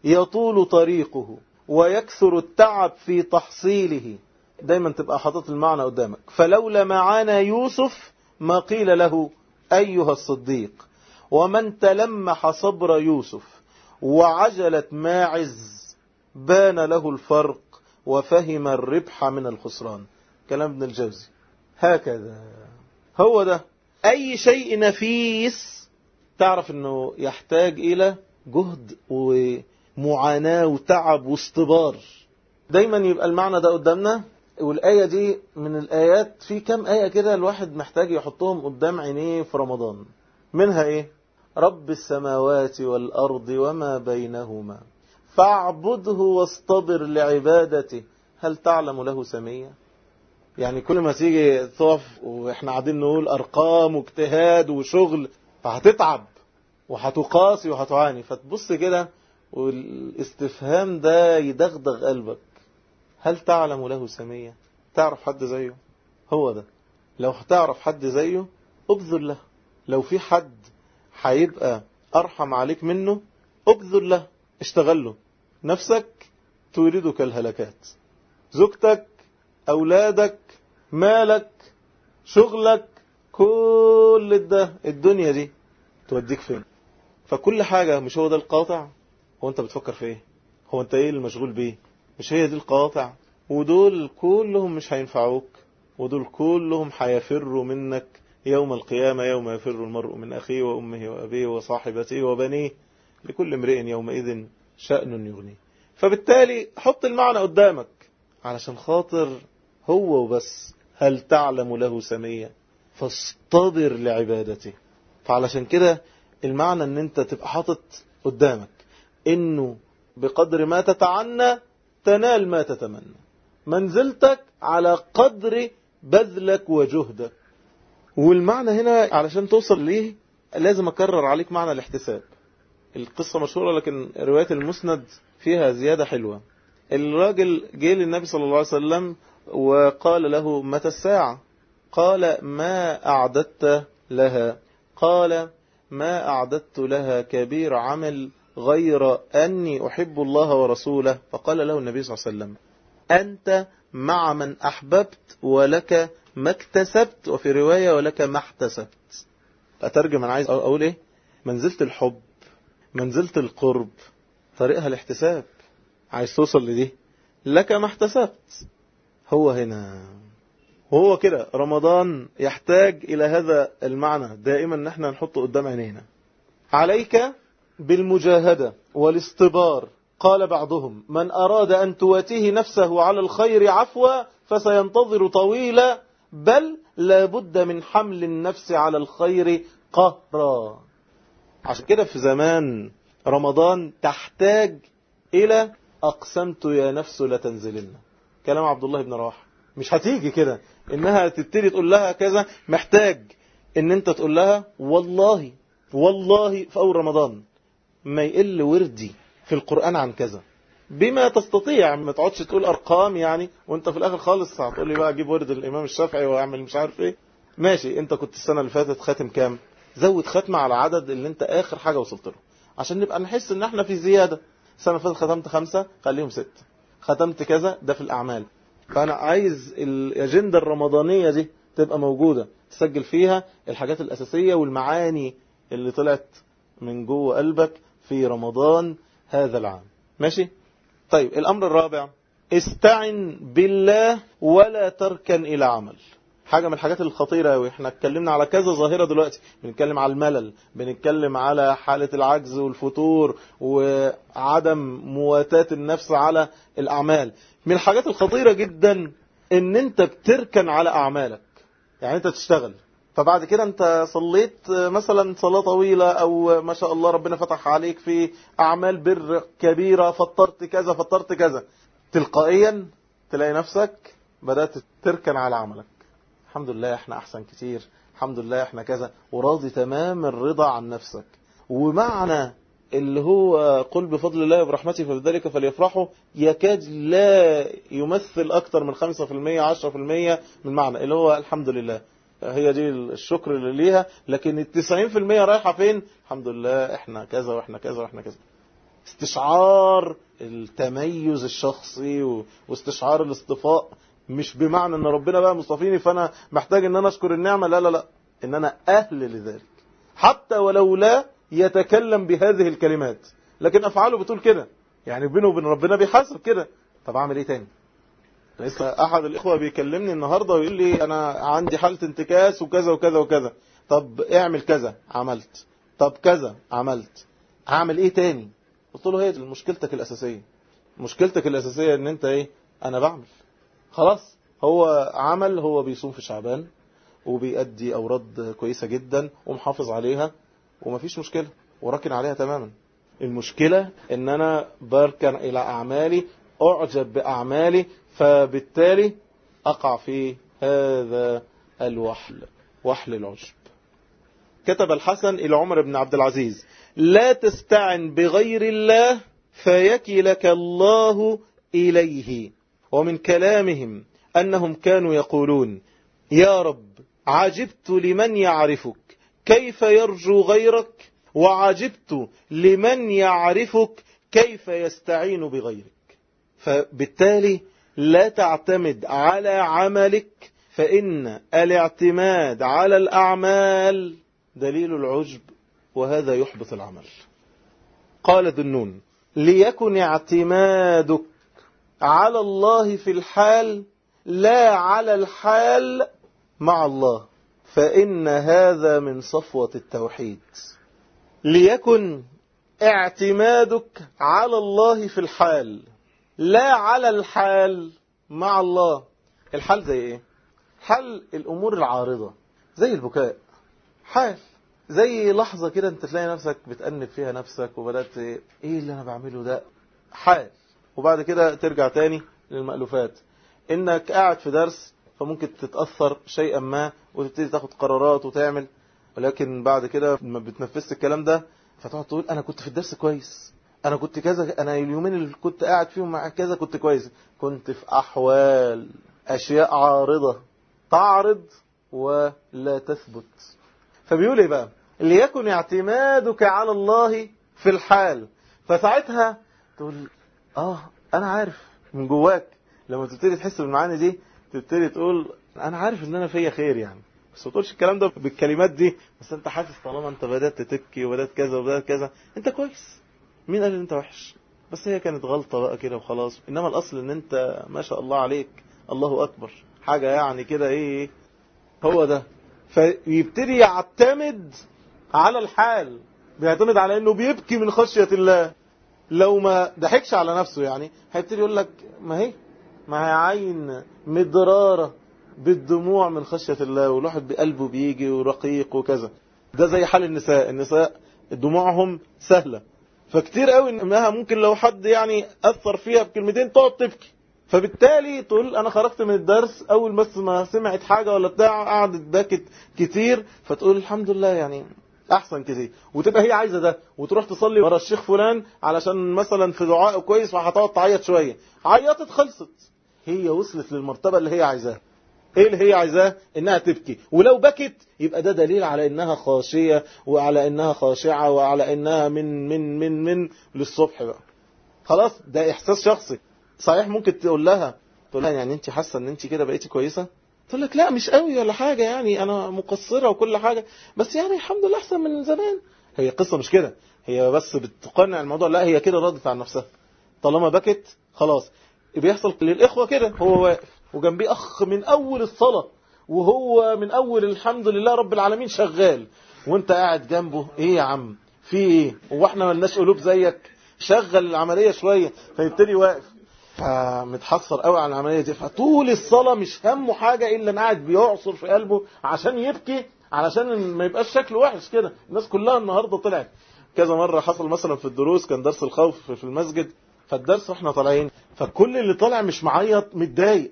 يطول طريقه ويكثر التعب في تحصيله. دايما تبقى حاطط المعنى قدامك. فلولا معانا يوسف ما قيل له أيها الصديق. ومن تلمح صبر يوسف وعجلة ماعز بان له الفرق وفهم الربح من الخسران. كلام ابن الجوزي. هكذا هو ده. أي شيء نفيس تعرف أنه يحتاج إلى جهد ومعاناة وتعب واستبار. دايما يبقى المعنى ده قدامنا. والآية دي من الآيات، في كم آية كده الواحد محتاج يحطهم قدام عينيه في رمضان. منها إيه؟ رب السماوات والأرض وما بينهما فاعبده واصطبر لعبادته هل تعلم له سميا. يعني كل ما تيجي تقف وإحنا قاعدين نقول أرقام واجتهاد وشغل، فهتتعب وهتقاسي وهتعاني، فتبص كده والاستفهام ده يدغدغ قلبك. هل تعلم له سميا؟ تعرف حد زيه؟ هو ده. لو هتعرف حد زيه ابذل له. لو في حد هيبقى أرحم عليك منه ابذل له، اشتغل له. نفسك توردك الهلكات، زوجتك، أولادك، مالك، شغلك، كل ده الدنيا دي توديك فين؟ فكل حاجة مش هو ده القاطع. هو انت بتفكر في ايه؟ هو انت ايه المشغول بيه؟ مش هي دي القاطع. ودول كلهم مش هينفعوك، ودول كلهم هيفروا منك يوم القيامة، يوم يفر المرء من أخيه وأمه وأبيه وصاحبته وبنيه لكل امرئ يومئذ شأن يغنيه. فبالتالي حط المعنى قدامك علشان خاطر هو وبس. هل تعلم له سميا فاصطبر لعبادته. فعلشان كده المعنى ان انت تبقى حاطط قدامك انه بقدر ما تتعنى تنال ما تتمنى. منزلتك على قدر بذلك وجهدك. والمعنى هنا علشان توصل ليه لازم أكرر عليك معنى الاحتساب. القصة مشهورة لكن رواية المسند فيها زيادة حلوة. الراجل جه للنبي صلى الله عليه وسلم وقال له متى الساعة؟ قال ما أعددت لها؟ قال ما أعددت لها كبير عمل غير أني أحب الله ورسوله. فقال له النبي صلى الله عليه وسلم أنت مع من أحببت ولك ما اكتسبت، وفي رواية ولك ما احتسبت. أترجم أنا عايز أقول إيه؟ منزلة الحب، منزلة القرب، طريقها الاحتساب. عايز توصل لدي لك ما احتسبت. هو هنا وهو كده. رمضان يحتاج إلى هذا المعنى دائما ان احنا نحطه قدام عينينا. عليك بالمجاهدة والاستبار. قال بعضهم من أراد أن تواتيه نفسه على الخير عفوا فسينتظر طويلا بل لابد من حمل النفس على الخير قهرا. عشان كده في زمان رمضان تحتاج إلى أقسمت يا نفس لتنزلن. كلام عبد الله بن رواحة. مش هتيجي كده إنها تبتدي تقول لها كذا. محتاج إن أنت تقول لها والله والله في أول رمضان ما يقل وردي في القرآن عن كذا بما تستطيع. ما تقعدش تقول أرقام يعني وانت في الآخر خالص هتقول لي بقى أجيب ورد الإمام الشافعي وأعمل مش عارف إيه. ماشي، انت كنت السنة اللي فاتت خاتم كام؟ زود ختمة على عدد اللي انت آخر حاجة وصلت له عشان نبقى نحس ان احنا في زيادة. السنة اللي فاتت ختمت 5 خليهم 6، ختمت كذا، ده في الأعمال. فأنا عايز الأجندة الرمضانية دي تبقى موجودة، تسجل فيها الحاجات الأساسية والمعاني اللي طلعت من جوه قلبك في رمضان هذا العام. ماشي؟ طيب الأمر الرابع استعن بالله ولا تركن إلى عمل. حاجة من الحاجات الخطيرة أوي. احنا اتكلمنا على كذا ظاهرة دلوقتي. بنتكلم على الملل، بنتكلم على حالة العجز والفتور وعدم مواتاة النفس على الأعمال. من الحاجات الخطيرة جدا ان انت بتركن على أعمالك. يعني انت تشتغل فبعد كده انت صليت مثلا صلاة طويلة او ما شاء الله ربنا فتح عليك في اعمال بر كبيرة، فطرت كذا فطرت كذا، تلقائيا تلاقي نفسك بدأت تركن على عملك. الحمد لله احنا احسن كتير، الحمد لله احنا كذا، وراضي تمام الرضا عن نفسك. ومعنى اللي هو قل بفضل الله وبرحمته فبذلك فليفرحوا يكاد لا يمثل اكتر من 5% 10% من معنى اللي هو الحمد لله. هي دي الشكر اللي ليها، لكن 90% رايحة فين؟ الحمد لله احنا كذا واحنا كذا واحنا كذا. استشعار التميز الشخصي واستشعار الاصطفاء، مش بمعنى ان ربنا بقى مصطفيني فانا محتاج ان انا اشكر النعمة، لا لا لا، ان انا اهل لذلك حتى ولو لا يتكلم بهذه الكلمات، لكن افعاله بتقول كده. يعني بينه وبين ربنا بيحاسب كده. طب اعمل ايه تاني؟ لسه احد الاخوة بيكلمني النهاردة ويقول لي انا عندي حالة انتكاس وكذا وكذا وكذا. طب اعمل كذا، عملت. طب كذا، عملت. هعمل ايه تاني؟ قلت له هي مشكلتك الاساسية. مشكلتك الاساسية ان انت ايه؟ انا بعمل. خلاص، هو عمل، هو بيصوم في شعبان وبيأدي أوراد كويسة جدا ومحافظ عليها ومفيش مشكلة وراكن عليها تماما. المشكلة ان انا بركن الى اعمالي، اعجب باعمالي، فبالتالي اقع في هذا الوحل، وحل العجب. كتب الحسن الى عمر بن عبد العزيز: لا تستعن بغير الله فيكلك الله إليه. ومن كلامهم أنهم كانوا يقولون: يا رب عجبت لمن يعرفك كيف يرجو غيرك، وعجبت لمن يعرفك كيف يستعين بغيرك. فبالتالي لا تعتمد على عملك، فإن الاعتماد على الأعمال دليل العجب، وهذا يحبط العمل. قال ذو النون: ليكن اعتمادك على الله في الحال لا على الحال مع الله، فإن هذا من صفوة التوحيد. ليكن اعتمادك على الله في الحال لا على الحال مع الله. الحال زي ايه؟ حال الأمور العارضة، زي البكاء، حال زي لحظة كده انت تلاقي نفسك بتأنب فيها نفسك وبدأت ايه اللي انا بعمله ده، حال. وبعد كده ترجع تاني للمألوفات، انك قاعد في درس فممكن تتأثر شيئا ما وتبتدي تاخد قرارات وتعمل، ولكن بعد كده ما بتنفذش الكلام ده فتقعد تقول انا كنت في الدرس كويس، انا كنت كذا، انا اليومين اللي كنت قاعد فيهم مع كذا كنت كويس. كنت في احوال اشياء عارضة تعرض ولا تثبت. فبيقول ايه بقى؟ ليكن اعتمادك على الله في الحال. فساعتها تقول انا عارف من جواك، لما تبتدي تحس بالمعاني دي تبتدي تقول انا عارف ان انا فيا خير يعني، بس ما تقولش الكلام ده بالكلمات دي، بس انت حاسس طالما انت بدأت تبكي وبدأت كذا وبدأت كذا انت كويس. مين قال ان انت وحش؟ بس هي كانت غلطة بقى كده وخلاص، انما الاصل ان انت ما شاء الله عليك، الله اكبر، حاجة يعني كده ايه هو ده. فيبتدي يعتمد على الحال، بيعتمد على انه بيبكي من خشية الله. لو ما ضحكش على نفسه يعني هيبتدي يقول لك ما هي عين مدرارة بالدموع من خشية الله، والواحد بقلبه بيجي ورقيق وكذا. ده زي حال النساء دموعهم سهلة، فكتير قوي انها ممكن لو حد يعني اثر فيها بكلمتين تقعد تبكي. فبالتالي تقول انا خرجت من الدرس اول بس ما سمعت حاجة ولا بتاع قعدت باكت كتير، فتقول الحمد لله يعني احسن كتير، وتبقى هي عايزة ده، وتروح تصلي ورا الشيخ فلان علشان مثلا في دعاء كويس فهتقعد تعيط شوية، عيطت خلصت، هي وصلت للمرتبة اللي هي عايزاها. ايه اللي هي عايزاه؟ انها تبكي، ولو بكت يبقى ده دليل على انها خاشية وعلى انها خاشعة وعلى انها من للصبح بقى. خلاص ده احساس شخصي. صحيح ممكن تقول لها يعني انت حاسة ان انت كده بقيتي كويسة؟ تقول لك لا مش قوي ولا حاجة، يعني انا مقصرة وكل حاجة، بس يعني الحمد لله احسن من زمان. هي قصة مش كده، هي بس بتقنع الموضوع، لا هي كده ردت عن نفسها. طالما بكت خلاص. بيحصل للإخوة كده، هو واقف وجنبيه أخ من أول الصلاة وهو من أول الحمد لله رب العالمين شغال، وانت قاعد جنبه ايه يا عم في ايه، واحنا ملناش قلوب زيك، شغل العملية شوية. فيبتدي واقف فمتحصر قوي على العملية دي، فطول الصلاة مش همه حاجة إلا أن قاعد بيعصر في قلبه عشان يبكي، علشان ما يبقاش شكله وحش كده. الناس كلها النهاردة طلعت كذا مرة، حصل مثلا في الدروس كان درس الخوف في المسجد، فالدرس احنا طالعين، فكل اللي طالع مش معيط متضايق،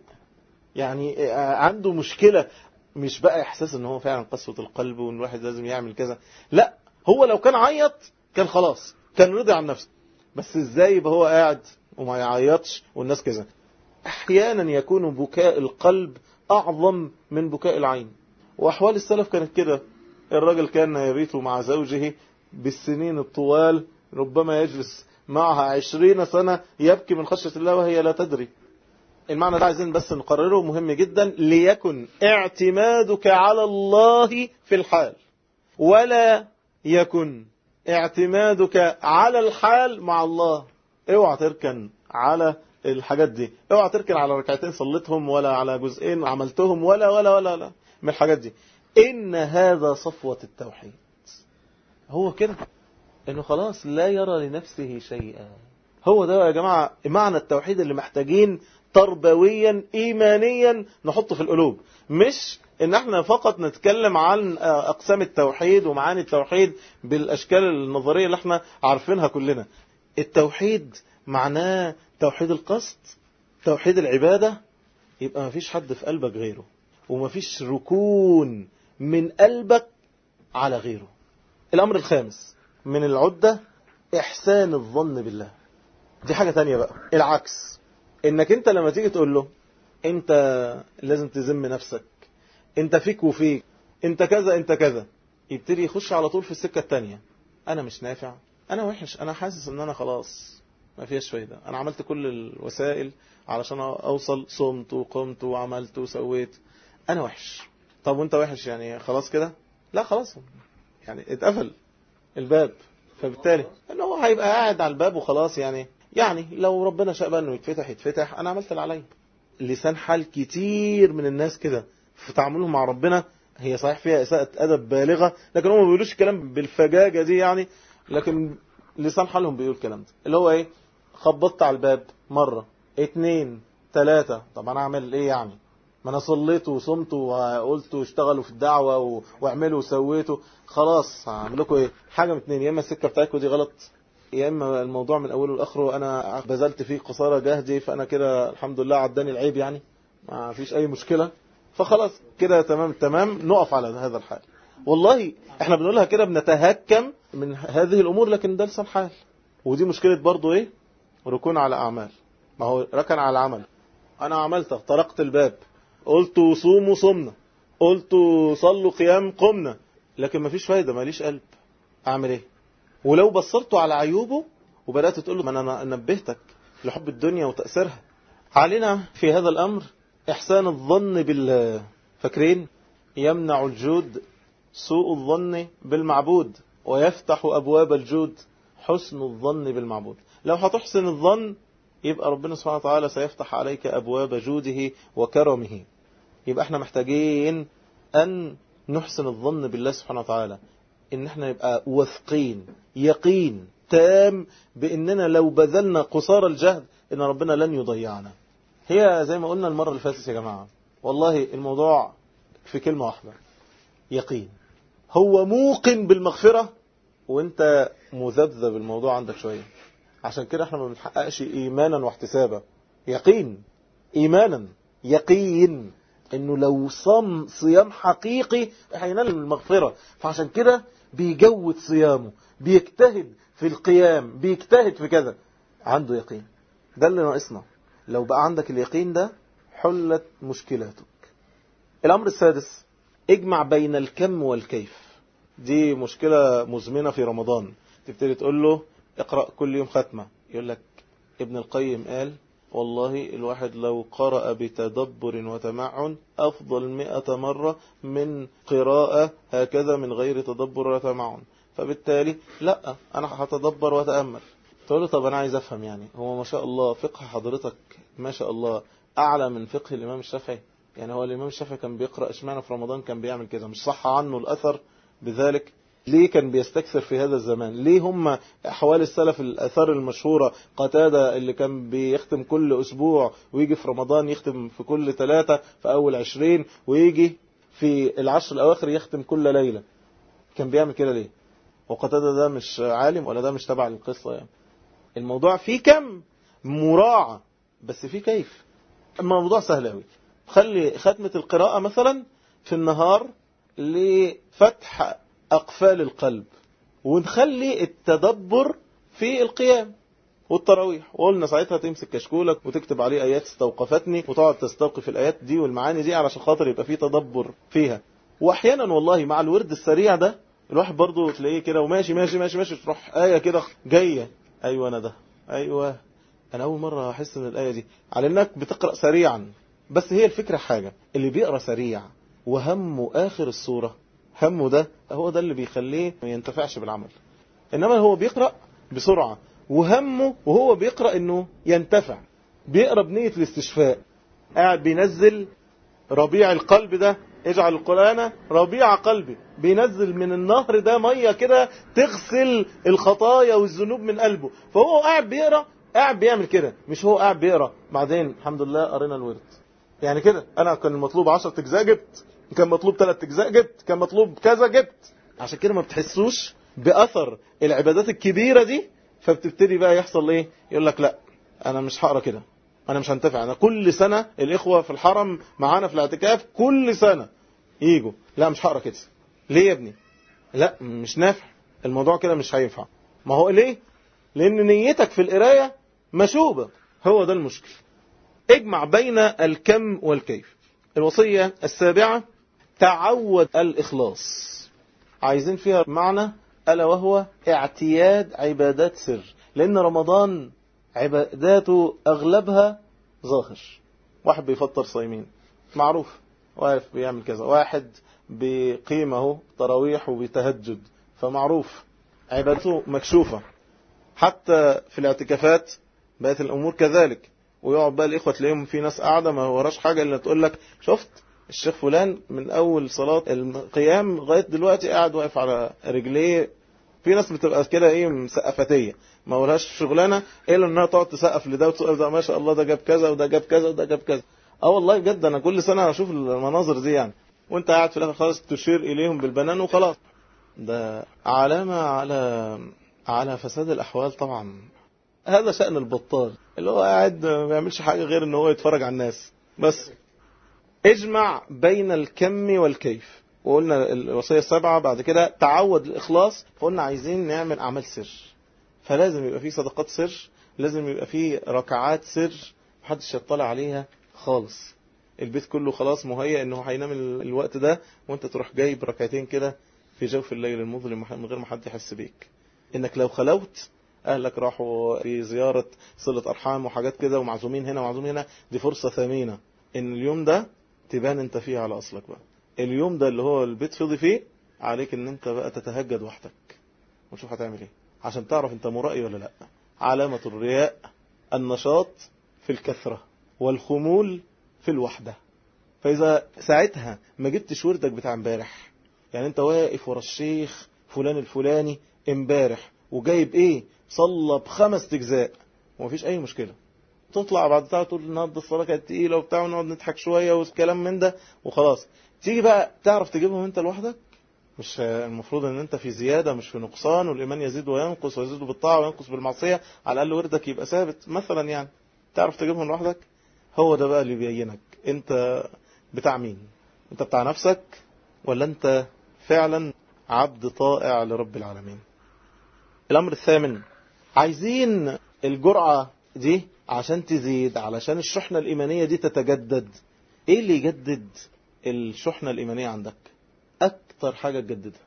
يعني عنده مشكلة، مش بقى احساس ان هو فعلا قسوة القلب وان الواحد لازم يعمل كذا، لا هو لو كان عيط كان خلاص كان رضي عن نفسه، بس ازاي يبقى هو قاعد وما يعيطش والناس كذا. احيانا يكون بكاء القلب اعظم من بكاء العين، واحوال السلف كانت كده. الرجل كان يبيت مع زوجه بالسنين الطوال، ربما يجلس معها 20 سنة يبكي من خشية الله وهي لا تدري. المعنى ده عايزين بس نقرره، مهم جدا. ليكن اعتمادك على الله في الحال، ولا يكن اعتمادك على الحال مع الله. اوعى تركن على الحاجات دي، اوعى تركن على ركعتين صليتهم، ولا على جزئين عملتهم، ولا ولا ولا لا من الحاجات دي. إن هذا صفوة التوحيد. هو كده، إنه خلاص لا يرى لنفسه شيئا. هو ده يا جماعة معنى التوحيد اللي محتاجين تربويا إيمانيا نحطه في القلوب. مش إن احنا فقط نتكلم عن أقسام التوحيد ومعاني التوحيد بالأشكال النظرية اللي احنا عارفينها كلنا. التوحيد معناه توحيد القصد، توحيد العبادة. يبقى مفيش حد في قلبك غيره، ومفيش ركون من قلبك على غيره. الأمر الخامس من العدة إحسان الظن بالله. دي حاجة تانية بقى، العكس. إنك أنت لما تيجي تقول له أنت لازم تذم نفسك، أنت فيك وفيك، أنت كذا أنت كذا، يبتدي يخش على طول في السكة التانية. أنا مش نافع، أنا وحش، أنا حاسس إن أنا خلاص ما فيهاش فايدة، أنا عملت كل الوسائل علشان أوصل، صمت وقمت وعملت وسويت، أنا وحش. طب وأنت وحش يعني خلاص كده؟ لا خلاص، يعني اتقفل الباب. فبالتالي انه هو هيبقى قاعد على الباب وخلاص. يعني لو ربنا شاء بقى انه يتفتح، انا عملت اللي عليا. لسان حال كتير من الناس كده في تعاملهم مع ربنا، هي صحيح فيها اساءة ادب بالغة، لكن هم ما بيقولوش الكلام بالفجاجة دي لكن لسان حالهم بيقول الكلام ده، اللي هو ايه؟ خبطت على الباب مرة 2 3، طب انا اعمل ايه يعني؟ ما انا صليت وصمت وقلت واشتغلوا في الدعوة واعملوا وسويتوا، خلاص هعمل لكم ايه؟ حاجة من 2، يا اما السكة بتاعتكم دي غلط، يا اما الموضوع من اوله لاخره انا بذلت فيه قصارى جهدي، فانا كده الحمد لله عداني العيب، ما فيش اي مشكلة، فخلاص كده تمام نقف على هذا الحال. والله احنا بنقولها كده بنتهكم من هذه الامور، لكن ده لسان حال. ودي مشكلة برضو ايه؟ ركون على اعمال. ما هو ركن على عمل، انا عملت طرقت الباب، قلت صوموا صمنا، قلت صلوا قيام قمنا، لكن ما فيش فايدة، ماليش قلب، اعمل ايه؟ ولو بصرتوا على عيوبه وبدأت تقول له ما انا نبهتك لحب الدنيا وتأثيرها. علينا في هذا الامر احسان الظن بالله. فاكرين؟ يمنع الجود سوء الظن بالمعبود، ويفتح ابواب الجود حسن الظن بالمعبود. لو هتحسن الظن يبقى ربنا سبحانه وتعالى سيفتح عليك أبواب جوده وكرمه. يبقى احنا محتاجين أن نحسن الظن بالله سبحانه وتعالى، إن احنا نبقى واثقين يقين تام بأننا لو بذلنا قصار الجهد إن ربنا لن يضيعنا. هي زي ما قلنا المرة اللي فاتت يا جماعة، والله الموضوع في كلمة واحدة، يقين. هو موقن بالمغفرة وانت مذبذب الموضوع عندك شوية، عشان كده احنا ما بنحققش ايمانا واحتسابا. يقين، ايمانا، يقين انه لو صام صيام حقيقي هينال المغفرة، فعشان كده بيجود صيامه، بيجتهد في القيام، بيجتهد في كذا، عنده يقين. ده اللي ناقصنا. لو بقى عندك اليقين ده حلت مشكلاتك. الامر السادس، اجمع بين الكم والكيف. دي مشكلة مزمنة في رمضان. تبتدي تقول له اقرأ كل يوم ختمة، يقول لك ابن القيم قال والله الواحد لو قرأ بتدبر وتمعن أفضل 100 مرة من قراءة هكذا من غير تدبر وتمعن. فبالتالي لا، أنا هتدبر وتأمل. تقول له طب أنا عايز أفهم، هو ما شاء الله فقه حضرتك ما شاء الله أعلى من فقه الإمام الشافعي. هو الإمام الشافعي كان بيقرأ اشمعنى في رمضان كان بيعمل كده؟ مش صح عنه الأثر بذلك؟ ليه كان بيستكثر في هذا الزمان؟ ليه هم أحوال السلف الأثار المشهورة؟ قتادة اللي كان بيختم كل أسبوع ويجي في رمضان يختم في كل 3 في أول 20، ويجي في العشر الأواخر يختم كل ليلة. كان بيعمل كده ليه؟ وقتادة ده مش عالم ولا ده مش تبع القصة؟ الموضوع فيه كم مراعة بس فيه كيف. الموضوع سهل أوي. خلي ختمة القراءة مثلا في النهار لفتح أقفال القلب، ونخلي التدبر في القيام والتراويح. وقلنا ساعتها تمسك كشكولك وتكتب عليه آيات استوقفتني وتقعد تستوقف الآيات دي والمعاني دي علشان خاطر يبقى فيه تدبر فيها. وأحيانا والله مع الورد السريع ده الواحد برضو تلاقيه كده وماشي ماشي ماشي ماشي تروح آية كده جاية ايوه انا ده، ايوه انا اول مرة احس ان الآية دي على انك بتقرأ سريعا. بس هي الفكرة حاجة، اللي بيقرأ سريع وهمه اخر السورة، همه ده هو ده اللي بيخليه ما ينتفعش بالعمل. انما هو بيقرأ بسرعة وهمه وهو بيقرأ انه ينتفع، بيقرأ بنية الاستشفاء، قاعد بينزل ربيع القلب ده، اجعل القرآن ربيع قلبي، بينزل من النهر ده مية كده تغسل الخطايا والذنوب من قلبه. فهو قاعد بيقرأ، قاعد بيعمل كده، مش هو قاعد بيقرأ بعدين الحمد لله قرينا الورد يعني كده. انا كان مطلوب 10 اجزاء جبت، كان مطلوب 3 اجزاء جبت، كان مطلوب كذا جبت. عشان كده ما بتحسوش بأثر العبادات الكبيرة دي. فبتبتدي بقى يحصل ايه؟ يقول لك لا انا مش هقرأ كده، انا مش هنتفع. انا كل سنة الاخوة في الحرم معانا في الاعتكاف كل سنة ييجوا، لا مش هقرأ كده. ليه يا ابني؟ لا مش نافع الموضوع كده، مش هينفع. ما هو ليه؟ لان نيتك في القراية مشوبة. هو ده المشكل. اجمع بين الكم والكيف. الوصية السابعة تعود الإخلاص. عايزين فيها معنى ألا وهو اعتياد عبادات سر. لأن رمضان عباداته أغلبها ظاهر. واحد بيفطر صايمين معروف، واقف بيعمل كذا، واحد بقيمه تراويح وبيتهجد فمعروف عبادته مكشوفة. حتى في الاعتكافات بقت الأمور كذلك. ويقعد بقى الإخوة تلاقيهم في ناس قاعدة ما وراش حاجة إلا تقول لك شفت الشيخ فلان من أول صلاة القيام لغاية دلوقتي قاعد واقف على رجليه. في ناس بتبقى كده إيه مسقفتية ما وراش شغلانة إلا إنها تقعد تسقف لده وتسقف ده، ما شاء الله ده جاب كذا وده جاب كذا وده جاب كذا. والله بجد أنا كل سنة أشوف المناظر دي يعني. وأنت قاعد في الآخر خالص تشير إليهم بالبنان وخلاص. ده علامة على فساد الأحوال طبعا. هذا شأن البطال اللي هو قاعد ما بيعملش حاجة غير ان هو يتفرج على الناس بس. اجمع بين الكم والكيف. وقلنا الوصية السابعة بعد كده تعود الإخلاص. فقلنا عايزين نعمل أعمال سر، فلازم يبقى فيه صدقات سر، لازم يبقى فيه ركعات سر محدش يطلع عليها خالص. البيت كله خلاص مهيأ انه هينام الوقت ده، وانت تروح جايب ركعتين كده في جوف الليل المظلم من غير ما حد يحس بيك. انك لو خلوت اهلك راحوا في زيارة صلة ارحام وحاجات كده ومعزومين هنا ومعزومين هنا، دي فرصة ثمينة ان اليوم ده تبان انت فيه على اصلك بقى. اليوم ده اللي هو البيت فضي فيه عليك ان انت بقى تتهجد وحدك وشوف هتعمل ايه عشان تعرف انت مرائي ولا لا. علامة الرياء النشاط في الكثرة والخمول في الوحدة. فاذا ساعتها ما جبتش وردك بتاع امبارح، يعني انت واقف ورا الشيخ فلان الفلاني امبارح وجايب ايه صلى ب5 اجزاء ومفيش اي مشكلة، تطلع بعد ساعة تقول النهارده الصلاة كانت تقيلة وبتاع ونقعد نضحك شوية والكلام من ده وخلاص. تيجي بقى تعرف تجيبهم انت لوحدك. مش المفروض ان انت في زيادة مش في نقصان، والإيمان يزيد وينقص ويزيد بالطاعة وينقص بالمعصية، على الأقل وردك يبقى ثابت مثلا يعني. تعرف تجيبهم لوحدك. هو ده بقى اللي بيبينك انت بتاع مين. انت بتاع نفسك ولا انت فعلا عبد طائع لرب العالمين. الأمر الثامن، عايزين الجرعة دي عشان تزيد، علشان الشحنة الإيمانية دي تتجدد. ايه اللي يجدد الشحنة الإيمانية عندك؟ أكتر حاجة تجددها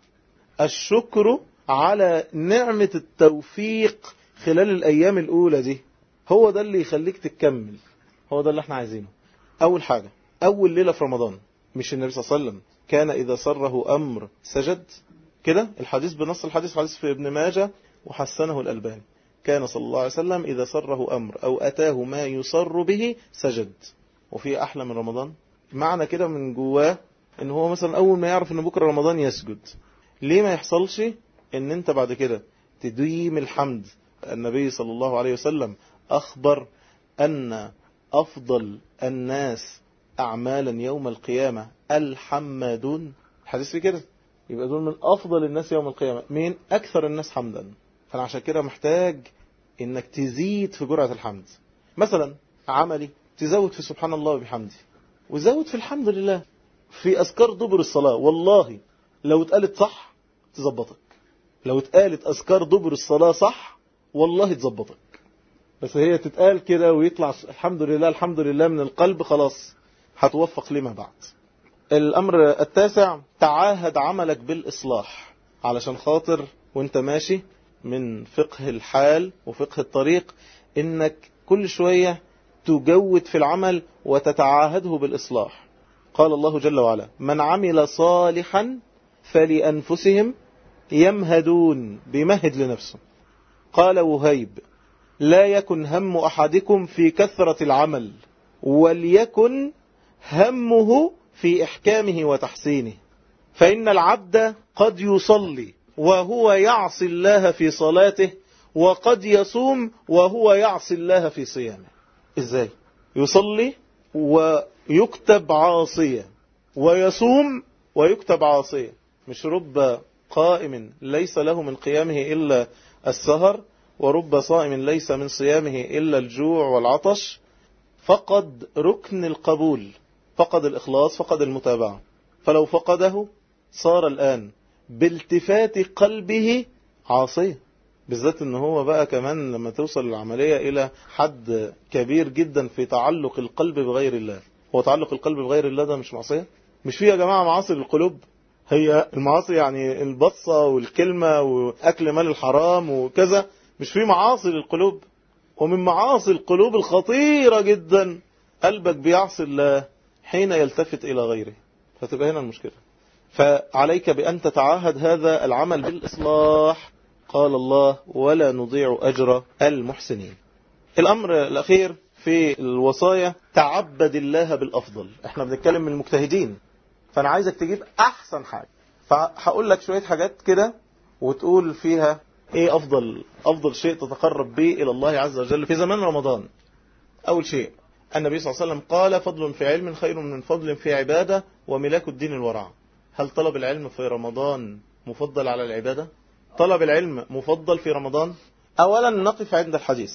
الشكر على نعمة التوفيق خلال الأيام الأولى دي. هو ده اللي يخليك تكمل. هو ده اللي احنا عايزينه. أول حاجة، أول ليلة في رمضان، مش النبي صلى الله عليه وسلم كان إذا سره أمر سجد كده؟ الحديث بنص الحديث، حديث في ابن ماجه وحسنه الألباني. كان صلى الله عليه وسلم إذا سره أمر أو أتاه ما يسر به سجد. وفي أحلى من رمضان معنى كده من جواه ان هو مثلا اول ما يعرف ان بكرة رمضان يسجد. ليه ما يحصلش ان انت بعد كده تديم الحمد؟ النبي صلى الله عليه وسلم اخبر ان افضل الناس اعمالا يوم القيامة الحمادون. حديث في كده، يبقى دول من افضل الناس يوم القيامة. مين اكثر الناس حمدا؟ فانا عشان كده محتاج انك تزيد في جرعة الحمد. مثلا عملي تزود في سبحان الله وبحمده، وزود في الحمد لله، في أذكار دبر الصلاة. والله لو اتقالت صح تزبطك. لو اتقالت أذكار دبر الصلاة صح والله تزبطك. بس هي تتقال كده ويطلع الحمد لله الحمد لله من القلب، خلاص هتوفق لما بعد. الأمر التاسع، تعاهد عملك بالإصلاح علشان خاطر وانت ماشي من فقه الحال وفقه الطريق إنك كل شوية تجود في العمل وتتعاهده بالإصلاح. قال الله جل وعلا: من عمل صالحا فلأنفسهم يمهدون، بمهد لنفسه. قال وهيب: لا يكن هم أحدكم في كثرة العمل، وليكن همه في إحكامه وتحسينه، فإن العبد قد يصلي وهو يعصي الله في صلاته، وقد يصوم وهو يعصي الله في صيامه. إزاي؟ يصلي ويكتب عاصيا، ويصوم ويكتب عاصيا. مش رب قائم ليس له من قيامه إلا السهر، ورب صائم ليس من صيامه إلا الجوع والعطش. فقد ركن القبول، فقد الإخلاص، فقد المتابعة. فلو فقده صار الآن بالتفات قلبه عاصية، بالذات ان هو بقى كمان لما توصل العملية الى حد كبير جدا في تعلق القلب بغير الله. هو تعلق القلب بغير الله ده مش معصية؟ مش فيه يا جماعة معاصي للقلوب؟ هي المعاصي يعني البصة والكلمة واكل مال الحرام وكذا، مش فيه معاصي للقلوب؟ ومن معاصي القلوب الخطيرة جدا قلبك بيعصي الله حين يلتفت الى غيره، فتبقى هنا المشكلة. فعليك بأن تتعاهد هذا العمل بالإصلاح. قال الله: ولا نضيع أجر المحسنين. الأمر الأخير في الوصايا: تعبد الله بالأفضل. احنا بنتكلم من المجتهدين، فأنا عايزك تجيب أحسن حاجة. فهقول لك شوية حاجات كده وتقول فيها ايه أفضل شيء تتقرب به إلى الله عز وجل في زمان رمضان. أول شيء، النبي صلى الله عليه وسلم قال: فضل في علم خير من فضل في عبادة، وملاك الدين الورع. هل طلب العلم في رمضان مفضل على العبادة؟ طلب العلم مفضل في رمضان؟ أولا نقف عند الحديث: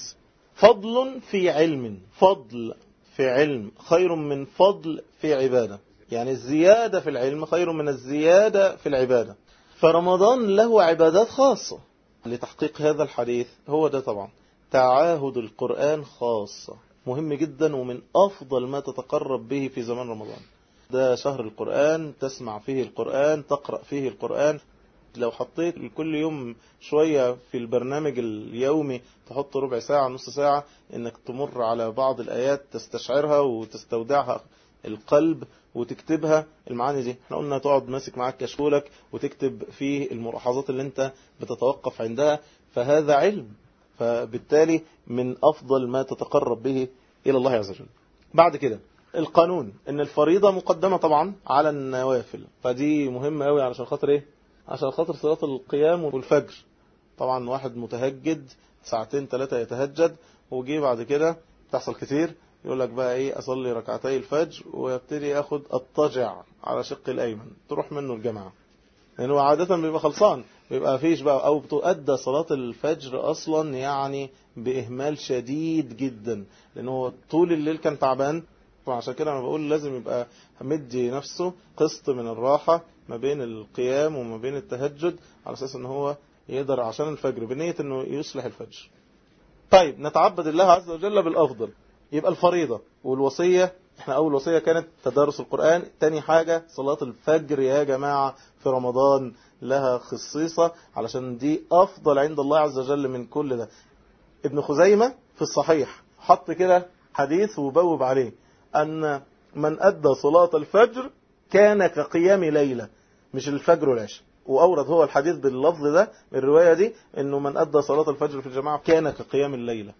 فضل في علم، فضل في علم خير من فضل في عبادة. يعني الزيادة في العلم خير من الزيادة في العبادة. فرمضان له عبادات خاصة لتحقيق هذا الحديث. هو ده طبعا تعاهد القرآن خاصة، مهم جدا، ومن أفضل ما تتقرب به في زمان رمضان. ده شهر القرآن، تسمع فيه القرآن، تقرأ فيه القرآن. لو حطيت كل يوم شوية في البرنامج اليومي، تحط ربع ساعة نص ساعة انك تمر على بعض الآيات تستشعرها وتستودعها القلب وتكتبها المعاني دي. احنا قلنا تقعد ماسك معاك كشكولك وتكتب فيه الملاحظات اللي انت بتتوقف عندها، فهذا علم. فبالتالي من أفضل ما تتقرب به إلى الله عز وجل. بعد كده القانون ان الفريضة مقدمة طبعا على النوافل، فدي مهمة قوي. علشان خاطر ايه؟ عشان خاطر صلاة القيام والفجر. طبعا واحد متهجد ساعتين 3 يتهجد، وجي بعد كده تحصل كتير يقول لك بقى ايه، اصلي ركعتي الفجر ويبتدي اخد اضطجع على شق الايمن، تروح منه الجماعة. لانه يعني عادة بيبقى خلصان، بيبقى فيش بقى، او بتؤدى صلاة الفجر اصلا يعني باهمال شديد جدا، لانه طول الليل كان تعبان. وعشان كده انا بقول لازم يبقى مدي نفسه قسط من الراحة ما بين القيام وما بين التهجد، على اساس ان هو يقدر عشان الفجر، بنية انه يصلح الفجر. طيب نتعبد الله عز وجل بالافضل. يبقى الفريضة والوصية، احنا اول وصية كانت تدارس القرآن، تاني حاجة صلاة الفجر يا جماعة في رمضان لها خصيصة، علشان دي افضل عند الله عز وجل من كل ده. ابن خزيمة في الصحيح حط كده حديث وبوب عليه أن من أدى صلاة الفجر كان كقيام ليلة، مش الفجر والعشاء. وأورد هو الحديث باللفظ ده، الرواية دي، أنه من أدى صلاة الفجر في الجماعة كان كقيام الليلة،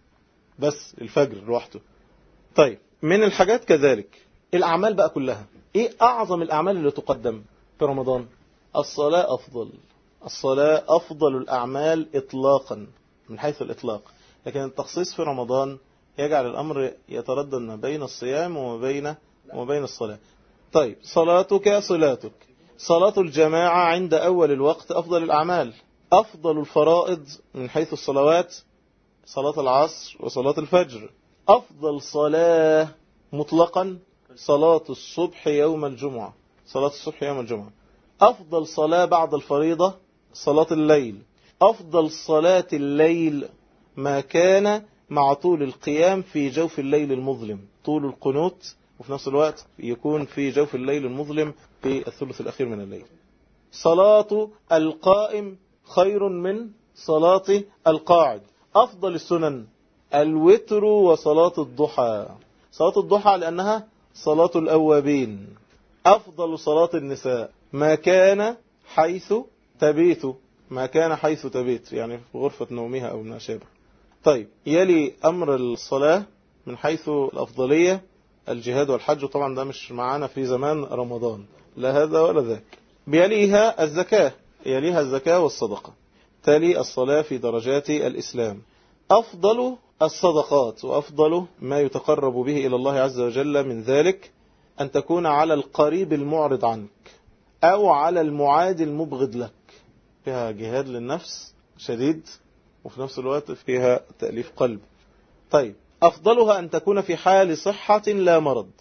بس الفجر لوحده. طيب من الحاجات كذلك الأعمال بقى كلها. إيه أعظم الأعمال اللي تقدم في رمضان؟ الصلاة أفضل. الصلاة أفضل الأعمال إطلاقا من حيث الإطلاق، لكن التخصيص في رمضان يجعل الأمر يتردد ما بين الصيام وما بين الصلاة. طيب صلاتك صلاتك، صلاة الجماعة عند أول الوقت أفضل الأعمال. أفضل الفرائض من حيث الصلوات صلاة العصر وصلاة الفجر. أفضل صلاة مطلقا صلاة الصبح يوم الجمعة، صلاة الصبح يوم الجمعة. أفضل صلاة بعد الفريضة صلاة الليل. أفضل صلاة الليل ما كان مع طول القيام في جوف الليل المظلم، طول القنوت، وفي نفس الوقت يكون في جوف الليل المظلم في الثلث الأخير من الليل. صلاة القائم خير من صلاة القاعد. أفضل السنن الوتر وصلاة الضحى. صلاة الضحى لأنها صلاة الأوابين. أفضل صلاة النساء ما كان حيث تبيت، ما كان حيث تبيت يعني في غرفة نومها أو ما شابه. طيب يلي أمر الصلاة من حيث الأفضلية الجهاد والحج، طبعا ده مش معانا في زمان رمضان لا هذا ولا ذاك. بيليها الزكاة، يليها الزكاة والصدقة، تلي الصلاة في درجات الإسلام. أفضل الصدقات وأفضل ما يتقرب به إلى الله عز وجل من ذلك أن تكون على القريب المعرض عنك أو على المعادي المبغض لك، فيها جهاد للنفس شديد وفي نفس الوقت فيها تأليف قلب. طيب أفضلها أن تكون في حال صحة لا مرض،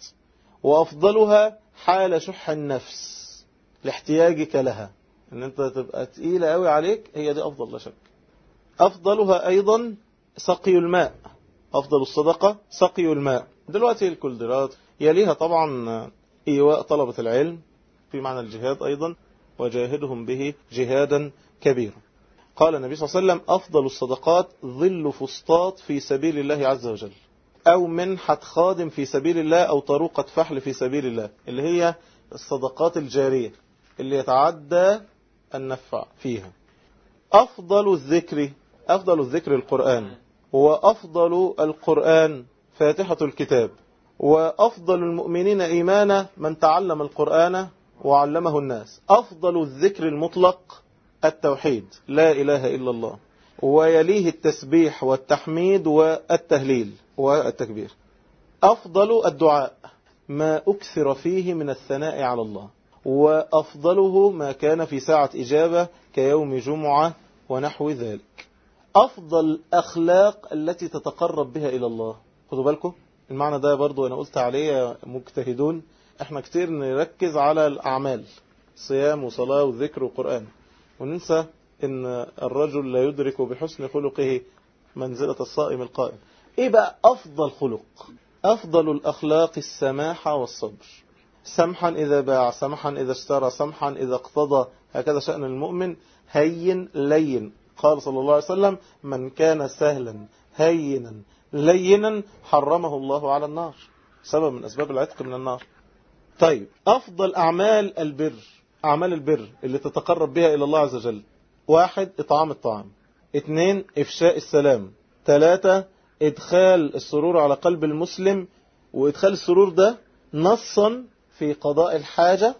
وأفضلها حال شح النفس لاحتياجك لها، أن أنت تبقى تقيلة قوي عليك، هي دي أفضل لا شك. أفضلها أيضا سقي الماء، أفضل الصدقة سقي الماء. دلوقتي الكولدرات يليها طبعا إيواء طلبة العلم في معنى الجهاد أيضا، وجاهدهم به جهادا كبيرا. قال النبي صلى الله عليه وسلم أفضل الصدقات ظل فسطاط في سبيل الله عز وجل، أو منحة خادم في سبيل الله، أو طروقة فحل في سبيل الله، اللي هي الصدقات الجارية اللي يتعدى النفع فيها. أفضل الذكر القرآن، وأفضل القرآن فاتحة الكتاب، وأفضل المؤمنين إيمانا من تعلم القرآن وعلمه الناس. أفضل الذكر المطلق التوحيد لا إله إلا الله، ويليه التسبيح والتحميد والتهليل والتكبير. أفضل الدعاء ما أكثر فيه من الثناء على الله، وأفضله ما كان في ساعة إجابة كيوم جمعة ونحو ذلك. أفضل أخلاق التي تتقرب بها إلى الله. خدوا بالكم المعنى ده برضو أنا قلت عليه يا مجتهدون، احنا كتير نركز على الأعمال، صيام وصلاة وذكر وقرآن، وننسى ان الرجل لا يدرك بحسن خلقه منزلة الصائم القائم. ايه بقى افضل خلق؟ افضل الاخلاق السماحة والصبر، سمحا اذا باع، سمحا اذا اشترى، سمحا اذا اقتضى، هكذا شأن المؤمن. هين لين، قال صلى الله عليه وسلم من كان سهلا هينا لينا حرمه الله على النار، سبب من اسباب العتق من النار. طيب أفضل أعمال البر، أعمال البر اللي تتقرب بها إلى الله عز وجل: 1 إطعام الطعام، 2 إفشاء السلام، 3 إدخال السرور على قلب المسلم، وإدخال السرور ده نصا في قضاء الحاجة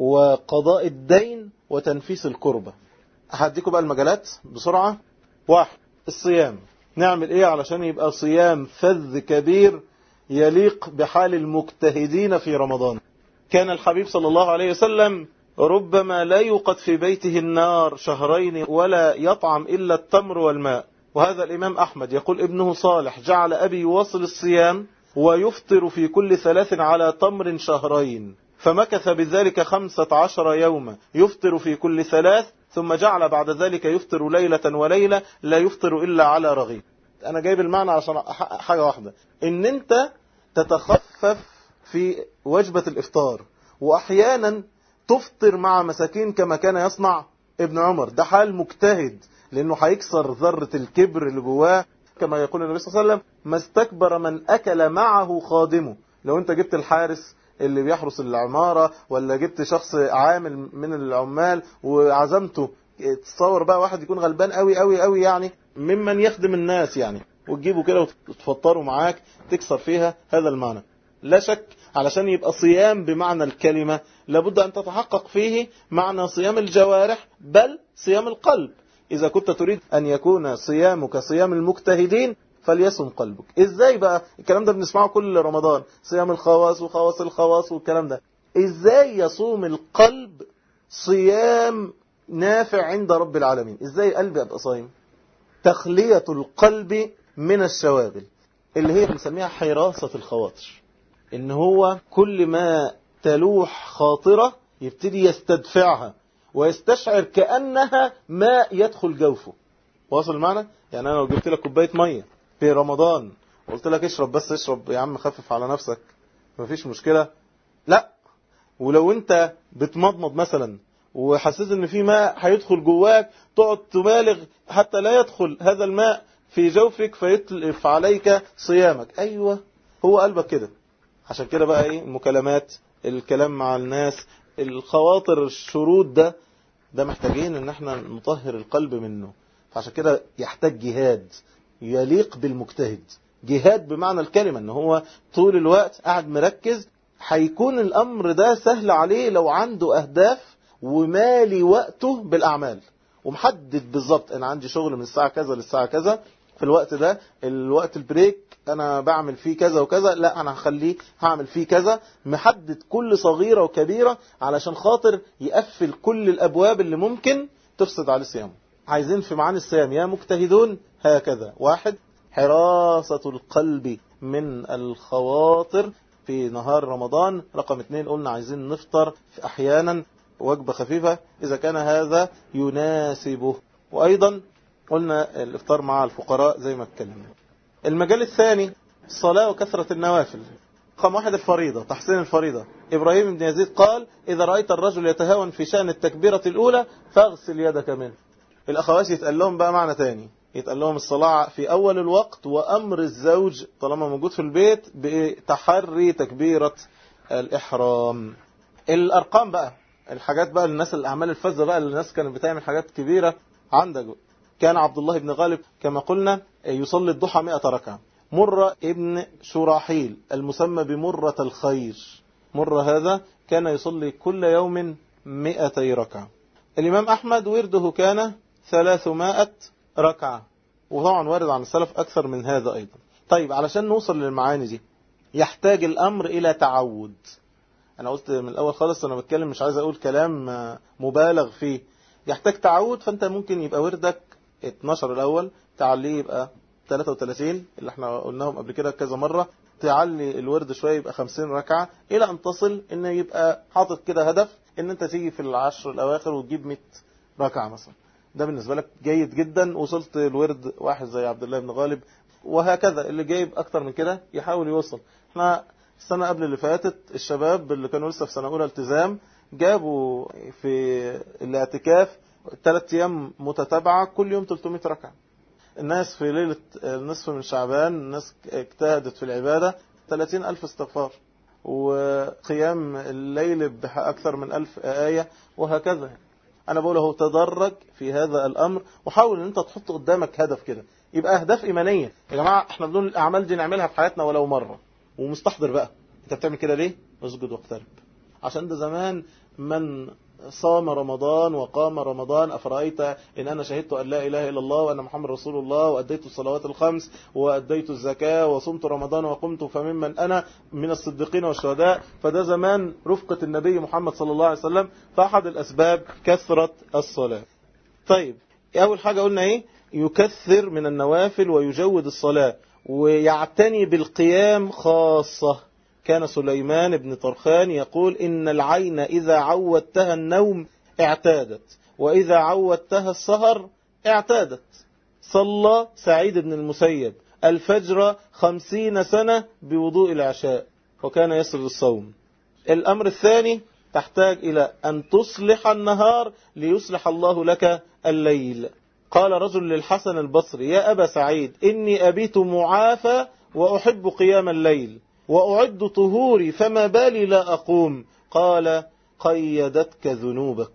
وقضاء الدين وتنفيس الكربة. هديكم بقى المجالات بسرعة. 1 الصيام، نعمل إيه علشان يبقى صيام فذ كبير يليق بحال المجتهدين في رمضان؟ كان الحبيب صلى الله عليه وسلم ربما لا يوقد في بيته النار 2 شهرين ولا يطعم إلا التمر والماء. وهذا الإمام أحمد يقول ابنه صالح جعل أبي يواصل الصيام ويفطر في كل 3 على تمر 2 شهرين، فمكث بذلك 15 يوما يفطر في كل 3، ثم جعل بعد ذلك يفطر ليلة وليلة لا يفطر إلا على رغيف. أنا جايب المعنى عشان حاجة واحدة، إن أنت تتخفف في وجبة الإفطار، وأحيانا تفطر مع مساكين كما كان يصنع ابن عمر. ده حال مجتهد، لأنه هيكسر ذرة الكبر اللي جواه، كما يقول النبي صلى الله عليه وسلم ما استكبر من أكل معه خادمه. لو أنت جبت الحارس اللي بيحرس العمارة، ولا جبت شخص عامل من العمال وعزمته، تصور بقى واحد يكون غلبان قوي قوي قوي يعني ممن يخدم الناس يعني، وتجيبه كده وتفطروا معاك تكسر فيها. هذا المعنى لا شك. علشان يبقى صيام بمعنى الكلمة لابد أن تتحقق فيه معنى صيام الجوارح بل صيام القلب. إذا كنت تريد أن يكون صيامك صيام المجتهدين فليصم قلبك. إزاي بقى؟ الكلام ده بنسمعه كل رمضان، صيام الخواص وخواص الخواص والكلام ده. إزاي يصوم القلب صيام نافع عند رب العالمين؟ إزاي قلبي أبقى صايم؟ تخلية القلب من الشواغل اللي هي بنسميها حراسة الخواطر، إن هو كل ما تلوح خاطرة يبتدي يستدفعها ويستشعر كأنها ماء يدخل جوفه. واصل المعنى؟ يعني أنا لو جبت لك كوباية مية في رمضان وقلت لك اشرب، بس اشرب يا عم، خفف على نفسك، مفيش مشكلة، لا. ولو انت بتمضمض مثلا وحسيت ان في ماء هيدخل جواك، تقعد تبالغ حتى لا يدخل هذا الماء في جوفك فيتلف عليك صيامك. ايوه هو قلبك كده. عشان كده بقى ايه المكالمات، الكلام مع الناس، الخواطر، الشرود ده محتاجين ان احنا نطهر القلب منه. فعشان كده يحتاج جهاد يليق بالمجتهد، جهاد بمعنى الكلمة، ان هو طول الوقت قاعد مركز. هيكون الامر ده سهل عليه لو عنده اهداف ومالي وقته بالاعمال، ومحدد بالظبط انا عندي شغل من الساعة كذا للساعة كذا، في الوقت ده الوقت البريك انا بعمل فيه كذا وكذا، لا انا هخليه هعمل فيه كذا، محدد كل صغيرة وكبيرة علشان خاطر يقفل كل الابواب اللي ممكن تفسد على صيامه. عايزين في معاني الصيام يا مجتهدون هكذا: واحد، حراسة القلب من الخواطر في نهار رمضان. رقم 2، قلنا عايزين نفطر في أحيانا وجبة خفيفة إذا كان هذا يناسبه، وأيضا قلنا الإفطار مع الفقراء زي ما اتكلمنا. المجال الثاني الصلاة وكثرة النوافل. رقم 1 الفريضة، تحسين الفريضة. إبراهيم بن يزيد قال: إذا رأيت الرجل يتهاون في شأن التكبيرة الأولى فاغسل يدك منه. الأخوات يتقال لهم بقى معنى تاني، يتقال لهم الصلاة في أول الوقت، وأمر الزوج طالما موجود في البيت بتحري تكبيرة الإحرام. الأرقام بقى، الحاجات بقى الناس الأعمال الفذة بقى، الناس كانت بتعمل حاجات كبيرة. عندك كان عبد الله بن غالب كما قلنا يصلي الضحى 100 ركعة. مرة ابن شراحيل المسمى بمرة الخير، مرة هذا كان يصلي كل يوم 200 ركعة. الإمام أحمد ورده كان 300 ركعة، وطبعا وارد عن السلف أكثر من هذا أيضا. طيب علشان نوصل للمعاني دي يحتاج الأمر إلى تعود. أنا قلت من الأول خالص أنا بتكلم مش عايز أقول كلام مبالغ فيه، يحتاج تعود. فأنت ممكن يبقى وردك 12 الأول، تعليه يبقى 33 اللي احنا قلناهم قبل كده كذا مرة، تعلي الورد شوية يبقى 50 ركعة، إلى أن تصل إن يبقى حاطط كده هدف إن أنت تيجي في العشر الأواخر وتجيب 100 ركعة مثلا. ده بالنسبة لك جيد جدا، وصلت الورد واحد زي عبد الله بن غالب. وهكذا اللي جايب أكتر من كده يحاول يوصل. احنا السنة قبل اللي فاتت الشباب اللي كانوا لسه في سنة أولى التزام جابوا في الاعتكاف 3 أيام متتابعة كل يوم 300 ركعة. الناس في ليلة النصف من شعبان الناس اجتهدت في العبادة 30,000 استغفار، وقيام الليل بأكثر من 1000 آية، وهكذا. أنا بقول اهو تدرج في هذا الأمر، وحاول أن أنت تحط قدامك هدف كده، يبقى أهداف إيمانية. يا جماعة احنا بدون الأعمال دي نعملها في حياتنا ولو مرة، ومستحضر بقى أنت بتعمل كده ليه؟ اسجد واقترب. عشان ده زمان من صام رمضان وقام رمضان أفرأيت إن أنا شهدت أن لا إله إلا الله وأن محمد رسول الله وأديت الصلوات الخمس وأديت الزكاة وصمت رمضان وقمت فممن أنا من الصديقين والشهداء. فده زمان رفقة النبي محمد صلى الله عليه وسلم. فأحد الأسباب كثرة الصلاة. طيب أول حاجة قلنا إيه؟ يكثر من النوافل ويجود الصلاة ويعتني بالقيام خاصة. كان سليمان بن طرخان يقول: إن العين إذا عودتها النوم اعتادت، وإذا عودتها السهر اعتادت. صلى سعيد بن المسيب الفجر 50 سنة بوضوء العشاء، وكان يسرد الصوم. الأمر الثاني تحتاج إلى أن تصلح النهار ليصلح الله لك الليل. قال رجل للحسن البصري: يا أبا سعيد إني أبيت معافى وأحب قيام الليل وأعد طهوري فما بالي لا أقوم. قال: قيدتك ذنوبك.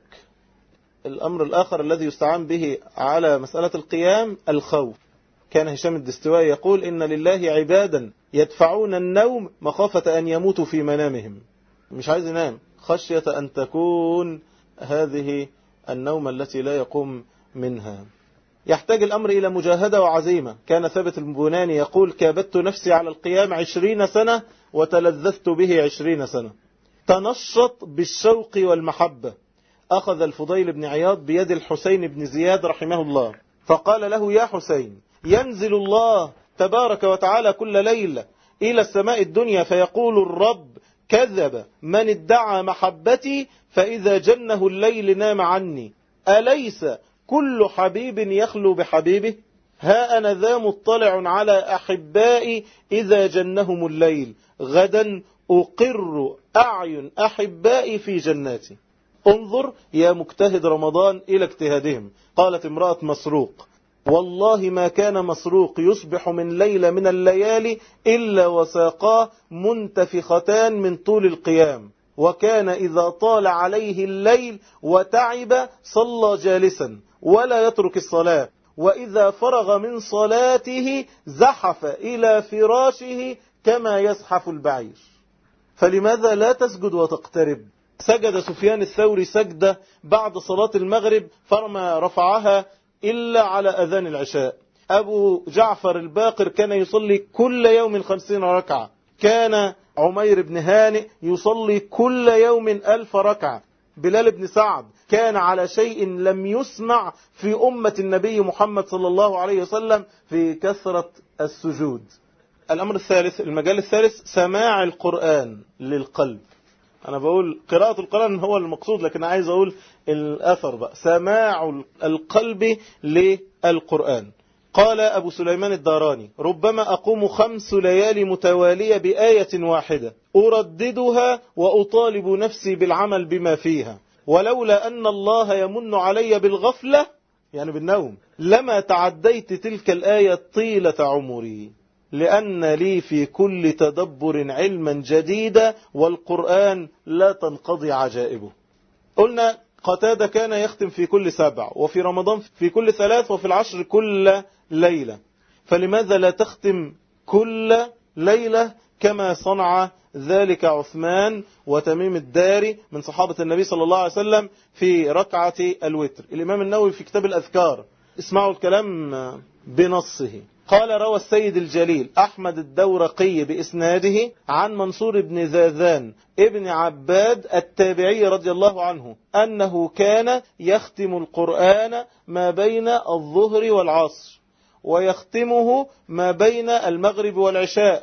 الأمر الآخر الذي يستعان به على مسألة القيام الخوف. كان هشام الدستوائي يقول: إن لله عبادا يدفعون النوم مخافة أن يموتوا في منامهم. مش عايز ينام خشية أن تكون هذه النوم التي لا يقوم منها. يحتاج الأمر إلى مجاهدة وعزيمة. كان ثابت البناني يقول: كابدت نفسي على القيام 20 سنة وتلذذت به 20 سنة. تنشط بالشوق والمحبة. أخذ الفضيل بن عياض بيد الحسين بن زياد رحمه الله فقال له: يا حسين، ينزل الله تبارك وتعالى كل ليلة إلى السماء الدنيا فيقول الرب: كذب من ادعى محبتي فإذا جنه الليل نام عني. أليس كل حبيب يخلو بحبيبه؟ ها أنا ذا مطلع على أحبائي إذا جنهم الليل، غدا أقر أعين أحبائي في جناتي. انظر يا مجتهد رمضان إلى اجتهادهم. قالت امرأة مسروق: والله ما كان مسروق يصبح من ليلة من الليالي إلا وساقاه منتفختان من طول القيام، وكان إذا طال عليه الليل وتعب صلى جالسا ولا يترك الصلاة، وإذا فرغ من صلاته زحف إلى فراشه كما يزحف البعير. فلماذا لا تسجد وتقترب؟ سجد سفيان الثوري سجدة بعد صلاة المغرب فما رفعها إلا على أذان العشاء. أبو جعفر الباقر كان يصلي كل يوم 50 ركعة. كان عمير بن هانئ يصلي كل يوم 1000 ركعة. بلال بن سعد كان على شيء لم يسمع في أمة النبي محمد صلى الله عليه وسلم في كثرة السجود. الأمر الثالث، المجال الثالث، سماع القرآن للقلب. أنا بقول قراءة القرآن هو المقصود، لكن عايز أقول الأثر بقى، سماع القلب للقرآن. قال أبو سليمان الداراني: ربما أقوم 5 ليالي متوالية بآية واحدة أرددها وأطالب نفسي بالعمل بما فيها، ولولا أن الله يمن علي بالغفلة، يعني بالنوم، لما تعديت تلك الآية طيلة عمري، لأن لي في كل تدبر علما جديدا والقرآن لا تنقضي عجائبه. قلنا قتادة كان يختم في كل 7، وفي رمضان في كل 3، وفي العشر كل ليلة. فلماذا لا تختم كل ليلة كما صنع ذلك عثمان وتميم الداري من صحابة النبي صلى الله عليه وسلم في ركعة الوتر؟ الإمام النووي في كتاب الأذكار، اسمعوا الكلام بنصه، قال: روى السيد الجليل أحمد الدورقي بإسناده عن منصور بن ذاذان ابن عباد التابعي رضي الله عنه أنه كان يختم القرآن ما بين الظهر والعصر، ويختمه ما بين المغرب والعشاء،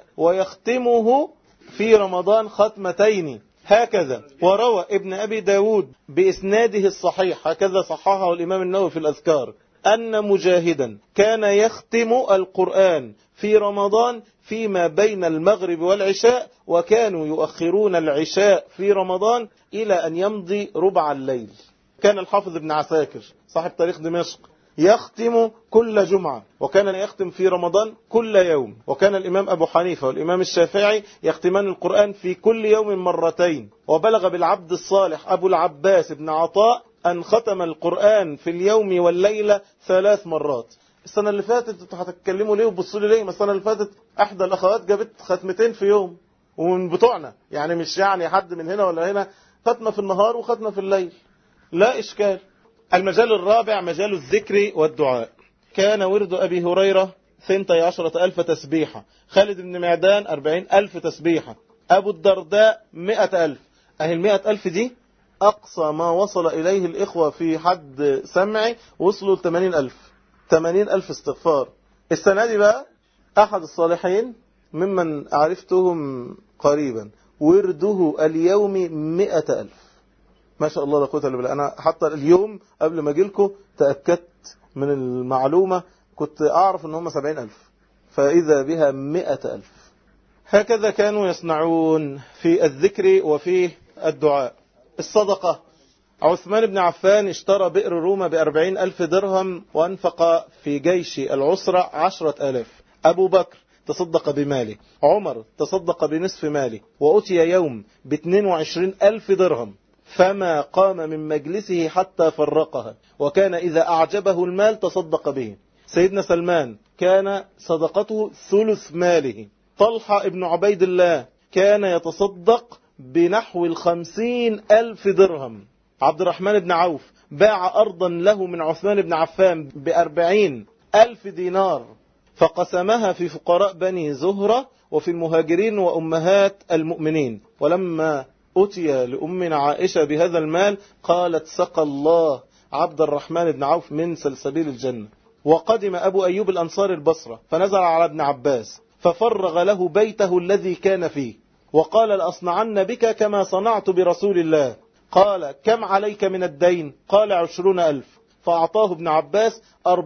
ويختمه في رمضان ختمتين هكذا. وروى ابن أبي داود بإسناده الصحيح، هكذا صححه الإمام النووي في الأذكار، أن مجاهدا كان يختم القرآن في رمضان فيما بين المغرب والعشاء، وكانوا يؤخرون العشاء في رمضان إلى أن يمضي ربع الليل. كان الحافظ ابن عساكر صاحب تاريخ دمشق يختم كل جمعة، وكان يختم في رمضان كل يوم، وكان الإمام أبو حنيفة والإمام الشافعي يختمان القرآن في كل يوم مرتين. وبلغ بالعبد الصالح أبو العباس بن عطاء أن ختم القرآن في اليوم والليلة 3 مرات. السنة اللي فاتت انتوا هتتكلموا ليه وبصوا لي ليه؟ ما السنة اللي فاتت أحدى الأخوات جابت ختمتين في يوم، ومن بتوعنا يعني، مش يعني حد من هنا ولا هنا، ختمة في النهار وختمة في الليل، لا إشكال. المجال الرابع مجال الذكر والدعاء. كان ورد أبي هريرة 12,000 تسبيحة، خالد بن معدان 40,000 تسبيحة، أبو الدرداء 100,000. أهي 100,000 دي أقصى ما وصل إليه الإخوة في حد سمعي، وصلوا ل 80,000 استغفار. السنة دي بقى أحد الصالحين ممن عرفتهم قريبا ورده اليوم 100,000. ما شاء الله لا قوة إلا بالله. أنا حتى اليوم قبل ما أجيلكم تأكدت من المعلومة، كنت أعرف أن هم 70,000، فإذا بها 100,000. هكذا كانوا يصنعون في الذكر وفي الدعاء. الصدقة، عثمان بن عفان اشترى بئر روما ب40,000 درهم وأنفق في جيش العسرة 10,000. أبو بكر تصدق بماله، عمر تصدق بنصف ماله، وأتي يوم ب22,000 درهم فما قام من مجلسه حتى فرقها، وكان إذا أعجبه المال تصدق به. سيدنا سلمان كان صدقته ثلث ماله. طلحة ابن عبيد الله كان يتصدق بنحو 50,000 درهم. عبد الرحمن بن عوف باع أرضا له من عثمان بن عفان ب40,000 دينار، فقسمها في فقراء بني زهرة وفي المهاجرين وأمهات المؤمنين. ولما أتي لأمنا عائشة بهذا المال قالت: سقى الله عبد الرحمن بن عوف من سلسبيل الجنة. وقدم أبو أيوب الأنصار البصرة فنزل على ابن عباس ففرغ له بيته الذي كان فيه، وقال: لأصنعن بك كما صنعت برسول الله. قال: كم عليك من الدين؟ قال: 20,000. فأعطاه ابن عباس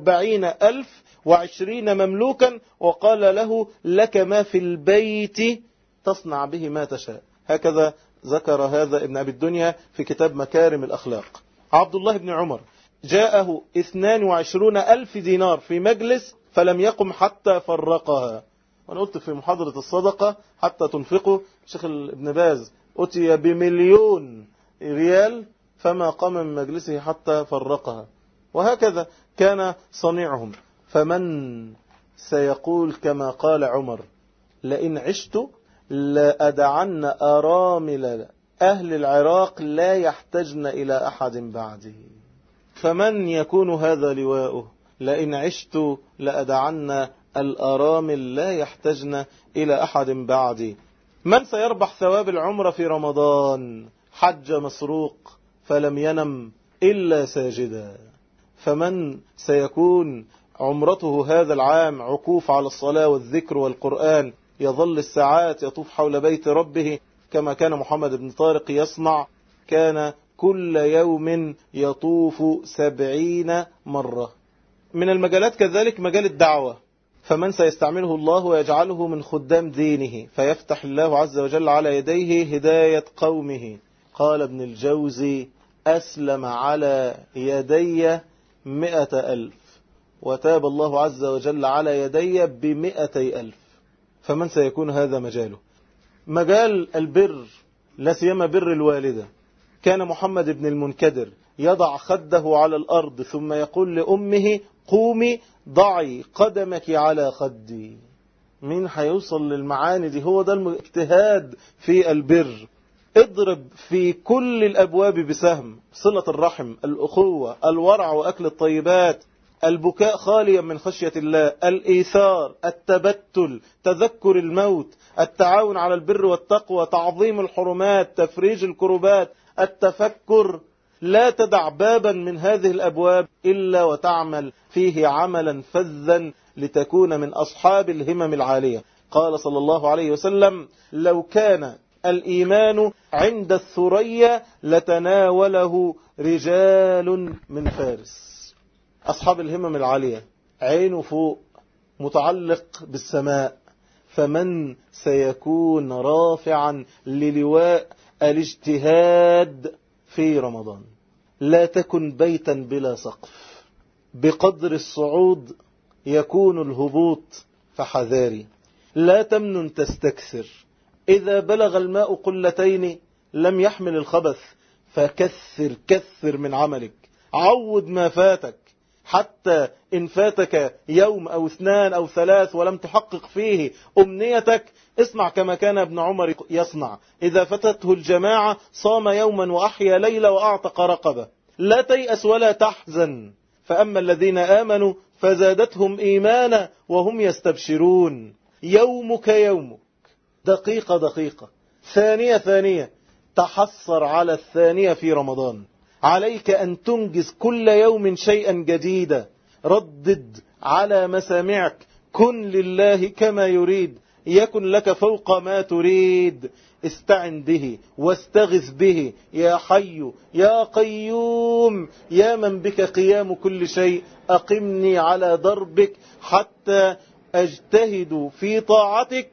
40,000 و20 مملوكا، وقال له: لك ما في البيت تصنع به ما تشاء. هكذا ذكر هذا ابن أبي الدنيا في كتاب مكارم الأخلاق. عبد الله بن عمر جاءه 22,000 دينار في مجلس فلم يقم حتى فرقها. وأنا قلت في محاضرة الصدقة حتى تنفقوا، شيخ ابن باز أتي ب1,000,000 ريال فما قام من مجلسه حتى فرقها. وهكذا كان صنيعهم. فمن سيقول كما قال عمر: لئن عشت لأدعن أرامل أهل العراق لا يحتجن إلى أحد بعده. فمن يكون هذا لواؤه؟ لئن عشت لأدعن الأرامل لا يحتجن إلى أحد بعدي. من سيربح ثواب العمرة في رمضان؟ حج مسروق فلم ينم إلا ساجدا. فمن سيكون عمرته هذا العام عكوف على الصلاة والذكر والقرآن، يظل الساعات يطوف حول بيت ربه كما كان محمد بن طارق يصنع، كان كل يوم يطوف 70 مرة. من المجالات كذلك مجال الدعوة، فمن سيستعمله الله ويجعله من خدام دينه فيفتح الله عز وجل على يديه هداية قومه. قال ابن الجوزي: أسلم على يدي 100,000 وتاب الله عز وجل على يدي ب200,000. فمن سيكون هذا مجاله؟ مجال البر، لا سيما بر الوالدة. كان محمد بن المنكدر يضع خده على الأرض ثم يقول لأمه: قومي ضعي قدمك على خدي. مين هيوصل للمعاني دي؟ هو ده الاجتهاد في البر. اضرب في كل الأبواب بسهم: صلة الرحم، الأخوة، الورع وأكل الطيبات، البكاء خاليا من خشية الله، الإيثار، التبتل، تذكر الموت، التعاون على البر والتقوى، تعظيم الحرمات، تفريج الكربات، التفكر. لا تدع بابا من هذه الأبواب إلا وتعمل فيه عملا فذا لتكون من أصحاب الهمم العالية. قال صلى الله عليه وسلم: لو كان الإيمان عند الثريا لتناوله رجال من فارس. أصحاب الهمم العالية عينه فوق متعلق بالسماء. فمن سيكون رافعا للواء الاجتهاد في رمضان؟ لا تكن بيتا بلا سقف، بقدر الصعود يكون الهبوط، فحذاري. لا تمنن تستكثر، إذا بلغ الماء قلتين لم يحمل الخبث، كثر من عملك، عود ما فاتك، حتى إن فاتك يوم أو 2 أو 3 ولم تحقق فيه أمنيتك، اصنع كما كان ابن عمر يصنع: إذا فتته الجماعة صام يوما وأحيا ليلة وأعتق رقبة. لا تيأس ولا تحزن، فأما الذين آمنوا فزادتهم إيمانا وهم يستبشرون. يومك يومك، دقيقة دقيقة، ثانية ثانية. تحصر على الثانية في رمضان. عليك أن تنجز كل يوم شيئا جديدا. ردد على مسامعك: كن لله كما يريد يكن لك فوق ما تريد. استعن به واستغث به: يا حي يا قيوم يا من بك قيام كل شيء، أقمني على دربك حتى أجتهد في طاعتك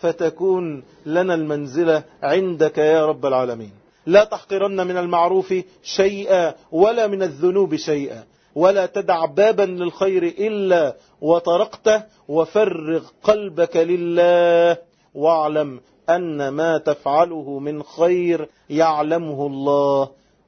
فتكون لنا المنزلة عندك يا رب العالمين. لا تحقرن من المعروف شيئا ولا من الذنوب شيئا، ولا تدع بابا للخير إلا وطرقته، وفرغ قلبك لله، واعلم أن ما تفعله من خير يعلمه الله.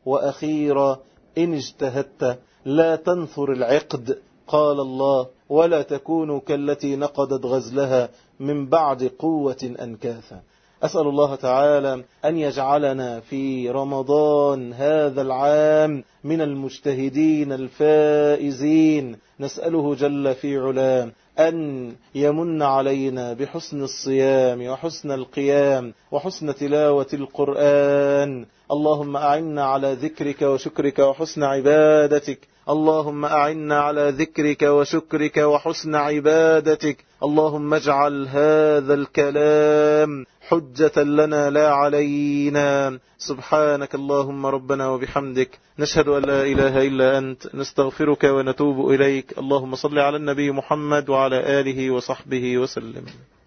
وأخيرا إن اجتهدت لا تنثر العقد، قال الله: ولا تكونوا كالتي نقضت غزلها من بعد قوة أنكاثا. أسأل الله تعالى أن يجعلنا في رمضان هذا العام من المجتهدين الفائزين. نسأله جل في علاه أن يمن علينا بحسن الصيام وحسن القيام وحسن تلاوة القرآن. اللهم أعنا على ذكرك وشكرك وحسن عبادتك. اللهم أعنا على ذكرك وشكرك وحسن عبادتك. اللهم اجعل هذا الكلام حجة لنا لا علينا. سبحانك اللهم ربنا وبحمدك، نشهد أن لا إله إلا أنت، نستغفرك ونتوب إليك. اللهم صل على النبي محمد وعلى آله وصحبه وسلم.